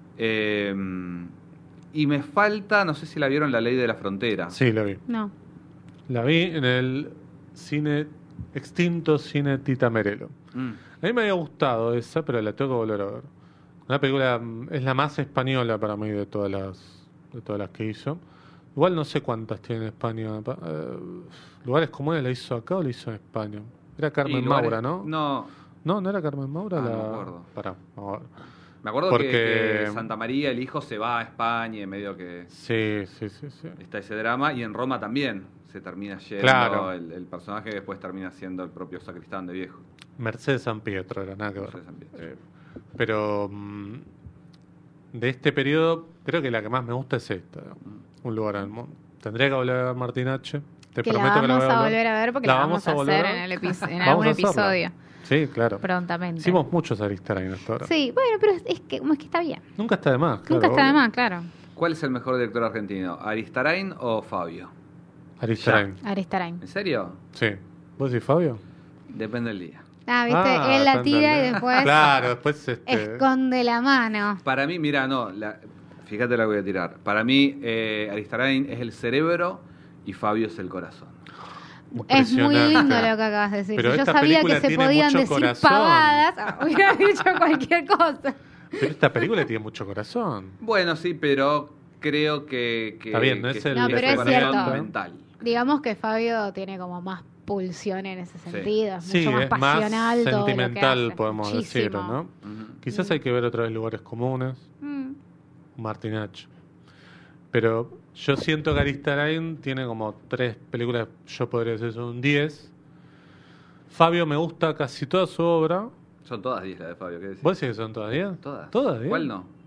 Y me falta, no sé si la vieron, La Ley de la Frontera. sí, la vi. No. La vi en el extinto cine Tita Merelo. Mm. A mí me había gustado esa, pero la tengo que volver a ver. Una película, es la más española para mí de todas las que hizo. Igual no sé cuántas tiene en España. Lugares Comunes la hizo acá o la hizo en España. Era Y Carmen lugares- Maura, ¿no? No, No era Carmen Maura. no me acuerdo. Pará, vamos a ver. me acuerdo Porque- que Santa María, el hijo, se va a España y medio que Sí. está ese drama. Y en Roma también se termina yendo. Claro. El personaje que después termina siendo el propio sacristán de viejo. Mercedes San Pietro era nada que ver. Mercedes San Pietro. Pero de este periodo, creo que la que más me gusta es esta. Un lugar en el mundo. Tendría que volver a ver Martín H. Te Que la prometo que la vamos voy a ver. volver a ver porque la vamos a volver hacer a ver. en, en Vamos algún a hacerla. episodio Sí, claro. prontamente. Hicimos muchos Aristarain hasta ahora. Sí, bueno, pero es que está bien. Nunca está de más. Claro, Nunca está de obvio. más, claro. ¿Cuál es el mejor director argentino? ¿Aristarain o Fabio? Aristarain. Aristarain. ¿En serio? Sí. ¿Vos decís Fabio? Depende del día. Ah, viste, él la tira y después Claro, después esconde la mano. Para mí, mira, no, fíjate la que voy a tirar. Para mí, Aristarain es el cerebro y Fabio es el corazón. Es muy lindo Impresionante. lo que acabas de decir. Pero Si yo esta sabía que película se tiene podían mucho decir corazón. pavadas, hubiera dicho cualquier cosa. Pero esta película tiene mucho corazón. Bueno, sí, pero creo que Está bien, no que es el- No, pero es corazón cierto. mental. Digamos que Fabio tiene como más pulsión en ese sentido. Es Sí, mucho más es pasional más todo lo que sentimental, hace. podemos Muchísimo. decir, ¿no? Ujú. Quizás hay que ver otra vez Lugares Comunes, Mm. Martin H. Pero yo siento que Aristarain tiene como 3 películas, yo podría decir son un 10. Fabio me gusta casi toda su obra. Son todas 10 las de Fabio, ¿qué decís? ¿Vos decís que son todas 10? Todas. ¿Todas 10? ¿Cuál no?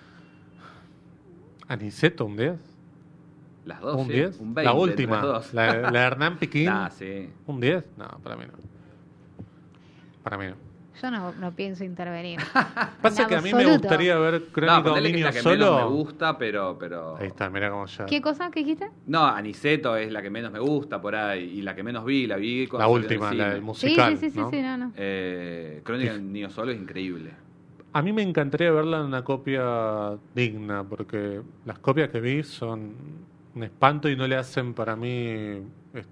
¿Aniceto un 10? Las dos, ¿Un sí. 10? Un 20 la entre última, las dos. la de Hernán Piquín. Ah, sí. ¿Un 10? No, para mí no. Para mí no. Yo no pienso intervenir. Pasa En que a mí me absoluto. gustaría ver Crónica No, de un ponele que es niño la que menos me solo. gusta, pero... Ahí está, mira cómo ya. ¿Qué cosa? ¿Qué dijiste? No, Aniceto es la que menos me gusta por ahí. Y la que menos vi, la vi cuando La salió en última, el la cine. del musical. Sí, ¿no? no. Crónica del niño solo es increíble. A mí me encantaría verla en una copia digna, porque las copias que vi son un espanto y no le hacen para mí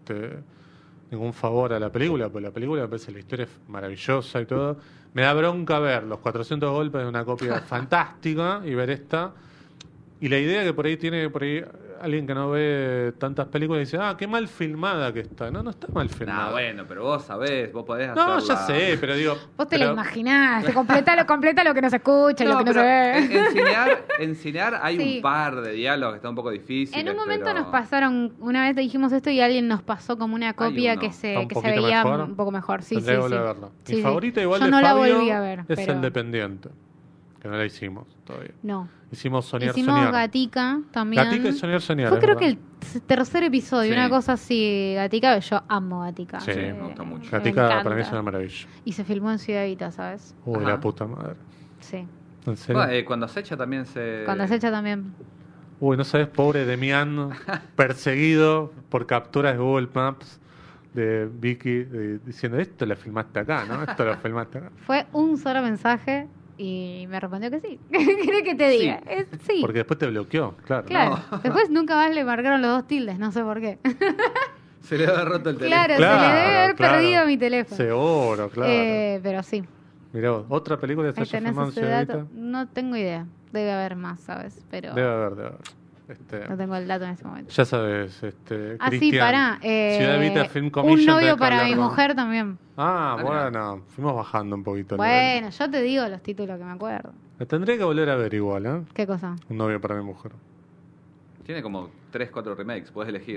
ningún favor a la película, porque la película me parece la historia es maravillosa y todo. Me da bronca ver los 400 golpes de una copia fantástica y ver esta. Y la idea que por ahí tiene alguien que no ve tantas películas dice, qué mal filmada que está. No está mal filmada. Nah, bueno, pero vos sabés, vos podés No, hacerla. ya sé, pero digo... Vos te pero- lo imaginás, te completa lo que no se escucha y lo que no se pero ve. en cinear hay Sí. un par de diálogos que están un poco difíciles. En un momento pero- nos pasaron, una vez te dijimos esto y alguien nos pasó como una copia uno. que ¿Está se, un que se poquito veía mejor? un poco mejor. Sí, Tendría sí, que volver sí. a verla. Sí, Mi sí. favorita igual Yo de no la Fabio volví a ver, es pero- El Dependiente, que no la hicimos todavía. No. Hicimos Soñar, Hicimos Soñar. Gatica también. Gatica y Soñar, Soñar. Fue es creo que verdad. el tercer episodio, Sí. una cosa así, Gatica, yo amo Gatica. Sí, me gusta mucho. Gatica encanta. para mí es una maravilla. Y se filmó en Ciudad Evita, ¿sabes? Uy, Ajá. la puta madre. Sí. ¿En serio? Bueno, cuando acecha también se... Cuando acecha también. Uy, no sabes, pobre Demian, perseguido por capturas de Google Maps de Vicky, diciendo, esto lo filmaste acá, ¿no? Esto lo filmaste acá. Fue un solo mensaje y me respondió que sí. ¿Qué querés que te diga? Sí. Porque después te bloqueó, claro. Claro. Después nunca más le marcaron los 2 tildes, no sé por qué. Se le ha roto el teléfono. Claro, se le debe haber perdido mi teléfono. Seguro, claro. Pero sí. Mirá vos, ¿otra película de Ahí Sasha tenés Filmán ese Ciudad dato. Evita? No tengo idea. Debe haber más, ¿sabes? Pero Debe haber. no tengo el dato en este momento. Ya sabes, Ah, sí, Cristian, pará. Ciudad Evita Film un Commission. tenés novio que para mi hablarlo. mujer también. Ah, Ah, bueno, fuimos bajando un poquito. el nivel. Bueno, yo te digo los títulos que me acuerdo. La tendría que volver a ver igual, ¿eh? ¿Qué cosa? Un novio para mi mujer. Tiene como 3, 4 remakes, podés elegir.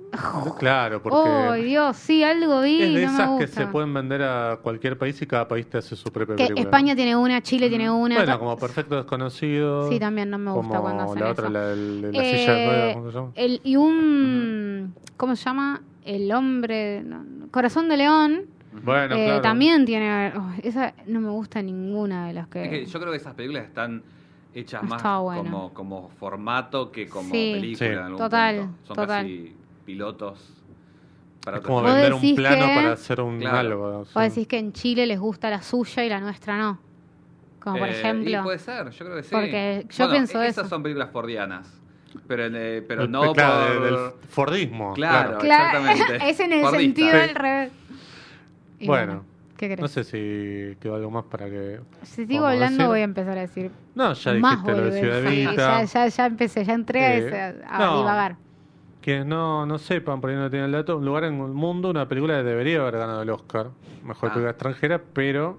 Claro, porque Oh, Dios, sí, algo vi es y de no me esas que gusta. se pueden vender a cualquier país y cada país te hace su propia Que película. España tiene una, Chile tiene una. Bueno, como Perfecto Desconocido. Sí, también no me gusta como cuando hacen la otra, eso. la silla de ruedas, ¿cómo se llama? Y un... ¿Cómo se llama? El hombre... Corazón de León. Bueno, claro. También tiene... esa no me gusta ninguna de las que... Es que yo creo que esas películas están hechas más Está bueno. como formato que como Sí. película. Sí. En algún Total, punto. Son total. casi pilotos para Es otras como Vos vender un decís plano que- para hacer un Claro. algo. o sea. Vos decís que en Chile les gusta la suya y la nuestra no. Como por Y ejemplo... puede ser, yo creo que sí. Porque yo pienso esas eso. son películas fordianas. Pero no Claro, por... del Fordismo. Claro. Claro, exactamente. es en el Fordista. sentido Sí. del revés. Y Bueno, ¿qué crees? No sé si quedó algo más para que... Si sigo podamos hablando decir. voy a empezar a decir No, ya más dijiste lo de Ciudad boludeces. Sí, Evita. ya empecé, ya entré a, No. divagar. Quienes no sepan, por ahí no tienen el dato, Un lugar en el mundo, una película que debería haber ganado el Oscar, mejor película extranjera, pero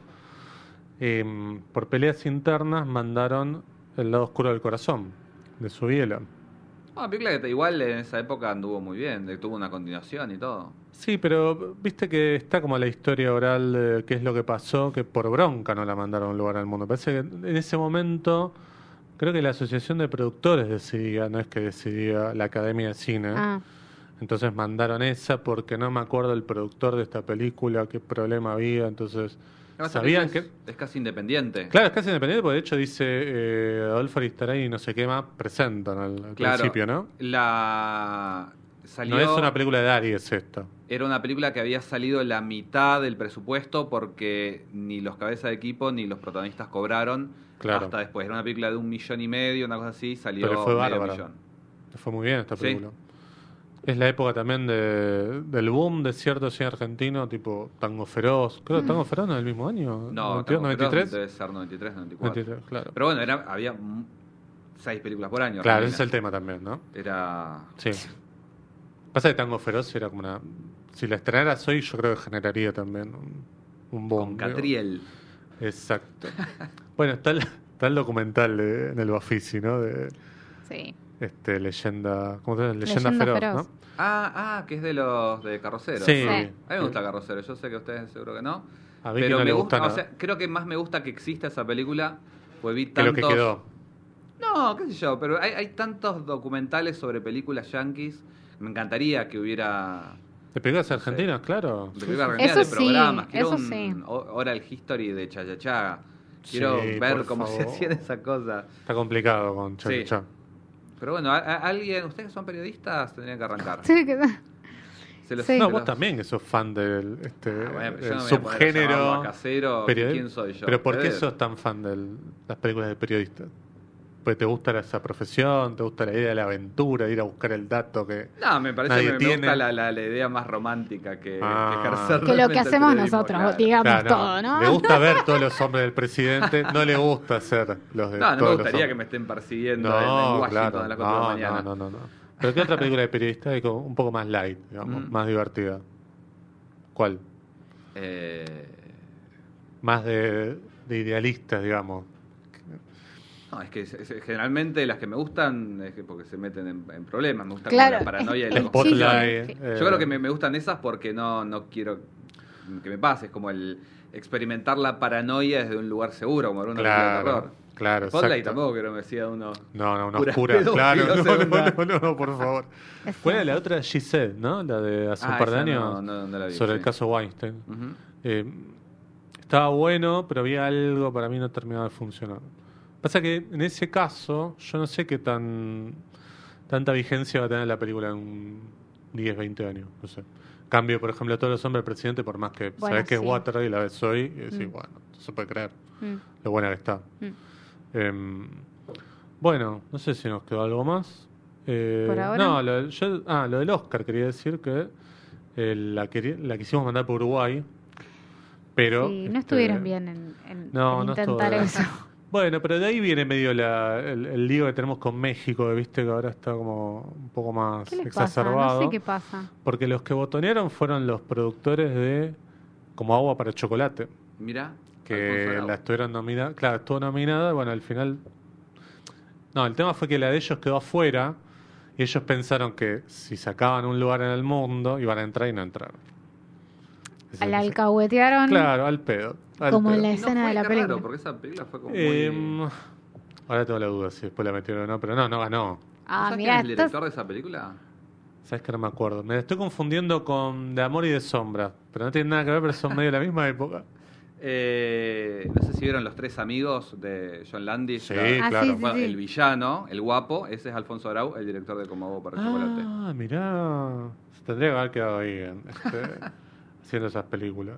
por peleas internas mandaron El lado oscuro del corazón, de Subiela. Una película que igual en esa época anduvo muy bien, tuvo una continuación y todo. Sí, pero viste que está como la historia oral de qué es lo que pasó, que por bronca no la mandaron a Un lugar al mundo. Parece que en ese momento, creo que la Asociación de Productores decidía, no es que decidía la Academia de Cine. Entonces mandaron esa porque no me acuerdo el productor de esta película, qué problema había, entonces Esa sabían película que... es casi independiente. Claro, es casi independiente, porque de hecho dice Adolfo Aristaray y no sé qué más presentan al Claro, principio, ¿no? Salió, No es una película de Aries esta. era una película que había salido la mitad del presupuesto porque ni los cabezas de equipo ni los protagonistas cobraron Claro. hasta después. Era una película de 1,5 millones, una cosa así, salió Pero fue medio bárbara. millón. Fue muy bien esta Sí. película. Es la época también del boom de cierto cine argentino, tipo Tango Feroz. Creo que Tango Feroz no es del mismo año. No, 92, 93. debe ser 93, 94. 93, claro. Pero bueno, había 6 películas por año. Claro, Argentina. ese es el tema también, ¿no? Era... Sí. Pasa que Tango Feroz era como una... Si la estrenaras hoy, yo creo que generaría también un boom. Con Catriel. Digo. Exacto. Bueno, está el documental en el Bafisi, ¿no? De Sí. leyenda... ¿Cómo se llama? Leyenda Leyenda Feroz, Feroz. ¿no? Que es de los de Carroceros. Sí. ¿no? Sí. A mí me gusta Carroceros, yo sé que a ustedes seguro que no. A mí que Pero no me le gusta gusta, o nada. sea, creo que más me gusta que exista esa película, pues vi Que lo tantos... que quedó. No, qué sé yo, pero hay tantos documentales sobre películas yankees. Me encantaría que hubiera... ¿De películas argentinas? Claro. De películas argentinas, de Eso sí, programas. Quiero eso un sí. oral history de Chayachá. Quiero Sí, ver por cómo se favor. hacían esas cosas. Está complicado con Sí. Chá. Pero bueno, alguien, ustedes que son periodistas, tendrían que arrancar. Sí, que- Se los- Sí. se No, los- vos también que sos fan del Bueno, pero yo del no me voy a poner a subgénero llamarlo a casero. periodi- ¿Quién soy yo? Pero ¿por qué ¿Ustedes? sos tan fan de las películas de periodistas? Pues te gusta esa profesión, te gusta la idea de la aventura, de ir a buscar el dato que... No, me parece Nadie que me tiene. gusta la idea más romántica que Ah. ejercer que lo realmente que el hacemos periodismo, nosotros, claro. digamos Claro, todo, ¿no? Le gusta ver todos los hombres del presidente, no le gusta ser los de No, no me todos los gustaría que hombres. me estén persiguiendo No, en Washington claro, a las 4 de la mañana. no. Pero ¿qué otra película de periodista hay como un poco más light, digamos, más divertida? ¿Cuál? Más de idealistas, digamos. No, es que generalmente las que me gustan es que porque se meten en problemas. Me gusta Claro. como la paranoia y la El confusión. Spotlight. Sí. Yo creo que me gustan esas porque no quiero que me pase. Es como el experimentar la paranoia desde un lugar seguro, como ver una película de terror. Claro, Spotlight exacto. tampoco quiero que me siga uno. No, una Pura oscura, pedófilo, claro. segunda. No, por favor. Es ¿Cuál era cierto. la otra? Giselle, ¿no? La de hace un par de esa años. no la vi, sobre sí. el caso Weinstein. Ujú. Estaba bueno, pero había algo para mí no terminaba de funcionar. Pasa que en ese caso, yo no sé qué tanta vigencia va a tener la película en 10, 20 años. No sé. Cambio, por ejemplo, a Todos los hombres del presidente, por más que Bueno, sabés que sí. es Water y la ves hoy, y decís, bueno, no se puede creer Mm, lo buena que está. mm. Bueno, no sé si nos quedó algo más. ¿Por ahora? No, lo del Oscar quería decir que la quisimos mandar por Uruguay, pero... Sí, no estuvieron bien en No, en no intentar estuvo eso. Bueno, pero de ahí viene medio el lío que tenemos con México, que viste que ahora está como un poco más ¿Qué les pasa? exacerbado. No sé qué pasa. Porque los que botonearon fueron los productores de Como Agua para Chocolate, Mira. que la estuvieron nominada. Claro, estuvo nominada, bueno, al final... No, el tema fue que la de ellos quedó afuera, y Y ellos pensaron que si sacaban un lugar en el mundo, iban a entrar y no entraron. La alcahuetearon Claro, al pedo. como en la Y no escena fue, de la qué película. raro, porque esa película fue como muy... Ahora tengo la duda si después la metieron o no, pero no ganó. Ah, ¿Sabes mirá, quién es el esto director de esa película? ¿Sabes que no me acuerdo? Me estoy confundiendo con De Amor y de Sombra, pero no tienen nada que ver, pero son medio de la misma época. No sé si vieron Los Tres Amigos de John Landis. Sí, Ah, claro. sí, Bueno, sí. el villano, el guapo, ese es Alfonso Arau, el director de Como Hago para Chocolate. Ah, mirá. Se tendría que haber quedado ahí haciendo esas películas.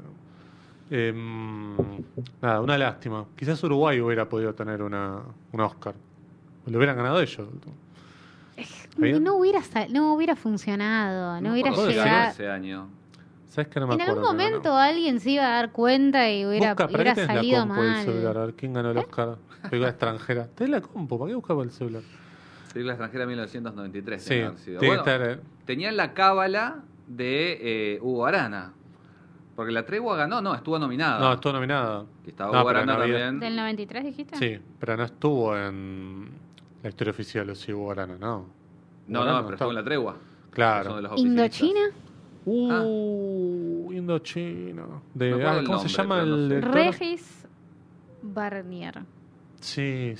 Nada, una lástima. Quizás Uruguay hubiera podido tener un Oscar. Lo hubieran ganado ellos. ¿Bien? no hubiera funcionado, no hubiera recuerdo si ganó llegado. ese año. ¿Sabes que no me En acuerdo? algún quién ganó? momento alguien se iba a dar cuenta y hubiera Busca, ¿para qué tenés la salido compu del celular? A mal. ver, ¿quién ganó el Oscar? Película extranjera. Tenés la compu, ¿para qué buscas por el celular? Película extranjera 1993. Sí, tiene que haber sido. tiene que Bueno, estar... tenían la cábala de Hugo Arana. Porque La Tregua ganó, no, estuvo nominada. No, estuvo nominada. Y estaba No, Hugo pero Arana no había- también. ¿Del 93 dijiste? Sí, pero no estuvo en la historia oficial, o sí, Hugo Arana, ¿no? No, Arana no, pero estuvo en La Tregua. Claro. Son de los oficialistas. ¿Indochina? Indochina. Me acuerdo el ¿Cómo se nombre, llama pero no el sé. director? Regis Barnier. Sí.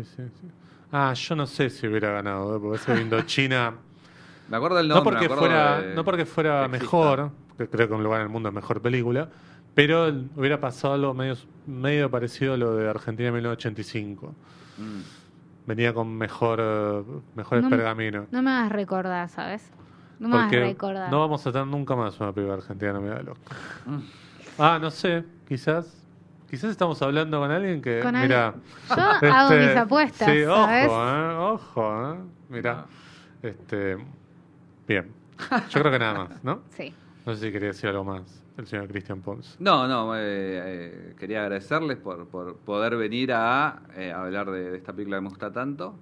Ah, yo no sé si hubiera ganado, porque eso de Indochina... Me acuerdo del No nombre. porque me acuerdo fuera, de- no porque fuera que exista. mejor, que creo que Un lugar en el mundo es mejor película, pero hubiera pasado algo medio parecido a lo de Argentina 1985. Mm. Venía con mejores No- pergaminos. No me hagas recordar, ¿sabes? No me hagas Porque recordar. no vamos a tener nunca más una película argentina nominada al Oscar. Mm. Ah, no sé, quizás estamos hablando con alguien que, Con mira, Yo hago mis apuestas, sí, ¿sabes? ojo, mira, bien. Yo creo que nada más, ¿no? Sí. No sé si quería decir algo más el señor Cristian Pons. No, quería agradecerles por poder venir a hablar de esta película que me gusta tanto.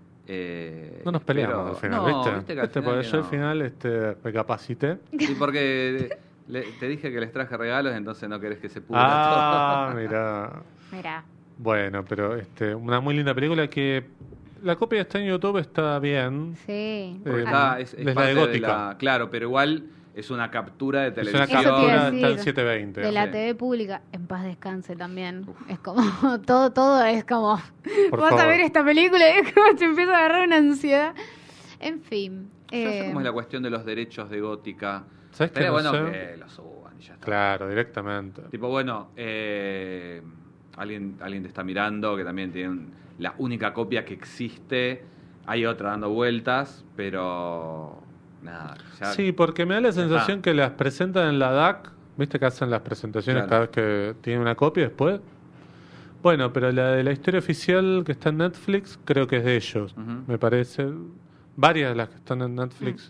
No nos peleamos pero- al final, no, ¿viste? que al final Porque que yo al no. final recapacité. Sí, porque te dije que les traje regalos, entonces no querés que se pudra Ah, mira. Mira. Bueno, pero una muy linda película que la copia está en YouTube, está bien. Sí. todo. Porque Ah, es es la de parte Gótica. Claro, pero igual es una captura de Es televisión. una Eso te iba a captura, está en decir. 720. De la Sí. TV pública, en paz descanse también. Es como, todo es como, Por vas a favor. ver esta película y es como te empieza a agarrar una ansiedad. En fin. Yo no sé cómo es la cuestión de los derechos de Gótica. ¿Sabes qué? Sería No bueno sé. que los suban y ya está. Claro, directamente. Tipo, bueno, alguien te está mirando que también tiene la única copia que existe. Hay otra dando vueltas, pero nada. Ya, Sí, porque me da la está. sensación que las presentan en la DAC. ¿Viste que hacen las presentaciones Claro. cada vez que tienen una copia después? Bueno, pero la de la historia oficial que está en Netflix, creo que es de ellos, Ujú. me parece. Varias de las que están en Netflix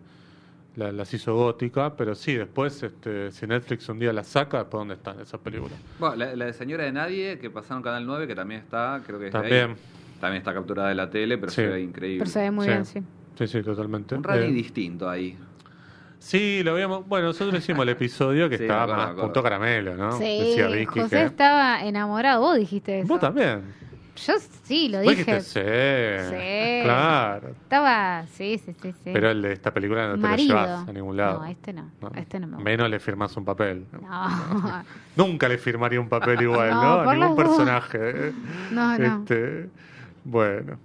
las hizo Gótica, pero sí, después, si Netflix un día las saca, ¿por dónde están esas películas? Bueno, la de Señora de Nadie, que pasaron Canal 9, que también está, creo que es de ahí. También. También está capturada de la tele, pero Sí. se ve increíble. Pero se ve muy Sí. bien, sí. Sí, totalmente. Un rally distinto ahí. Sí, lo habíamos. Bueno, nosotros hicimos el episodio que Sí, estaba me acuerdo, más me acuerdo. punto caramelo, ¿no? Sí, Decía Vicky José que. estaba enamorado, vos dijiste eso. Vos también. Yo sí, lo Vos dije. dijiste, sí. Sí. Claro. Estaba, sí. Pero el de esta película no te Marido. lo llevas a ningún lado. No, este no. Este no me gusta. Menos le firmás un papel. No, Nunca le firmaría un papel igual, No, ¿no? A por ningún las dudas. personaje. no. Bueno.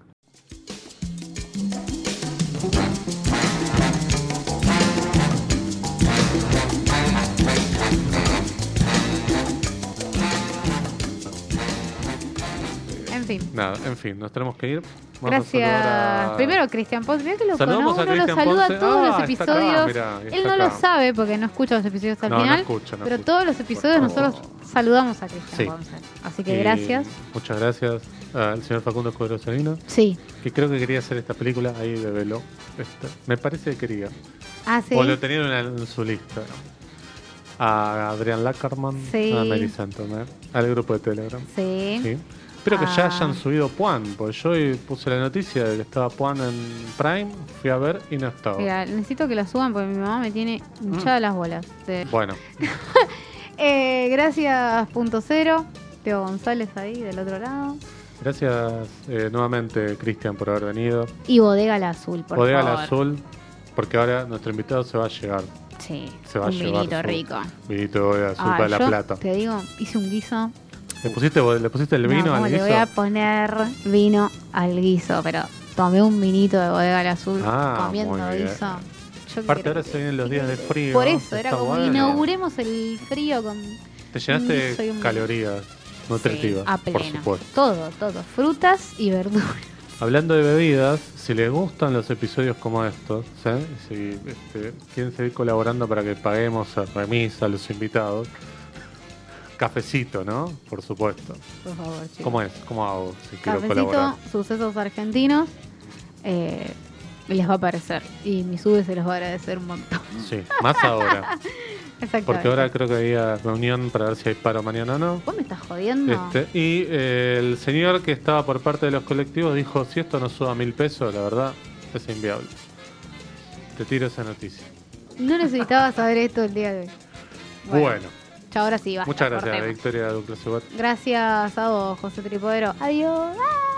En fin. Nada, en fin, nos tenemos que ir. Vamos a Gracias. saludar a- Primero, Cristian Ponce. Mirá que loco, Saludamos ¿no? a Uno lo Cristian saluda Ponce. todos los Está acá, episodios. mirá, Él está no lo acá. sabe porque no escucha los episodios hasta el No, no final. escucha, no pero escucha. todos los episodios Por nosotros favor. saludamos a Cristian Sí. Ponce. Así que Y gracias. Muchas gracias al señor Facundo Escudero Salino, Sí. que creo que quería hacer esta película, ahí develó. Me parece que quería. Ah, sí. O lo tenía en su lista. A Adrián Lackerman, Sí. a Melissa Antoner, al grupo de Telegram. Sí. Sí. Espero que ya Ah. hayan subido Puan, porque yo hoy puse la noticia de que estaba Puan en Prime, fui a ver y no estaba. Mira, necesito que lo suban porque mi mamá me tiene hinchadas las bolas. Bueno, Gracias, punto cero. Teo González ahí del otro lado. Gracias nuevamente, Cristian, por haber venido. Y Bodega al Azul, por Bodega favor. al Azul, porque ahora nuestro invitado se va a llegar. Sí, Se va a un llevar vinito su rico. Vinito de Bodega Azul Ah, para La yo Plata. te digo, hice un guiso. ¿Le pusiste el vino No, ¿cómo al le guiso? voy a poner vino al guiso? Pero tomé un vinito de Bodega al Azul comiendo muy bien. guiso. Yo Aparte creo ahora que- se vienen los días de frío. Por eso, era Está como bueno. inauguremos el frío con Te llenaste un guiso y un calorías nutritivas, Sí, a por pleno. supuesto. Todo. Frutas y verduras. Hablando de bebidas, si les gustan los episodios como estos, ¿sí? Si quieren seguir colaborando para que paguemos a remis a los invitados, cafecito, ¿no? Por supuesto. Por favor, chicos. ¿Cómo es? ¿Cómo hago si quiero Cafecito, colaborar? sucesos argentinos. Les va a aparecer. Y mi sube se los va a agradecer un montón. Sí, más ahora. Exactamente. Porque ahora creo que había reunión para ver si hay paro mañana o no. ¿Vos me estás jodiendo? Y el señor que estaba por parte de los colectivos dijo, si esto no suba 1.000 pesos, la verdad, es inviable. Te tiro esa noticia. No necesitaba saber esto el día de hoy. Bueno, Chao, ahora sí, basta, muchas gracias, cortemos. Victoria Duclos. Gracias a vos, José Tripodero. Adiós. ¡Ah!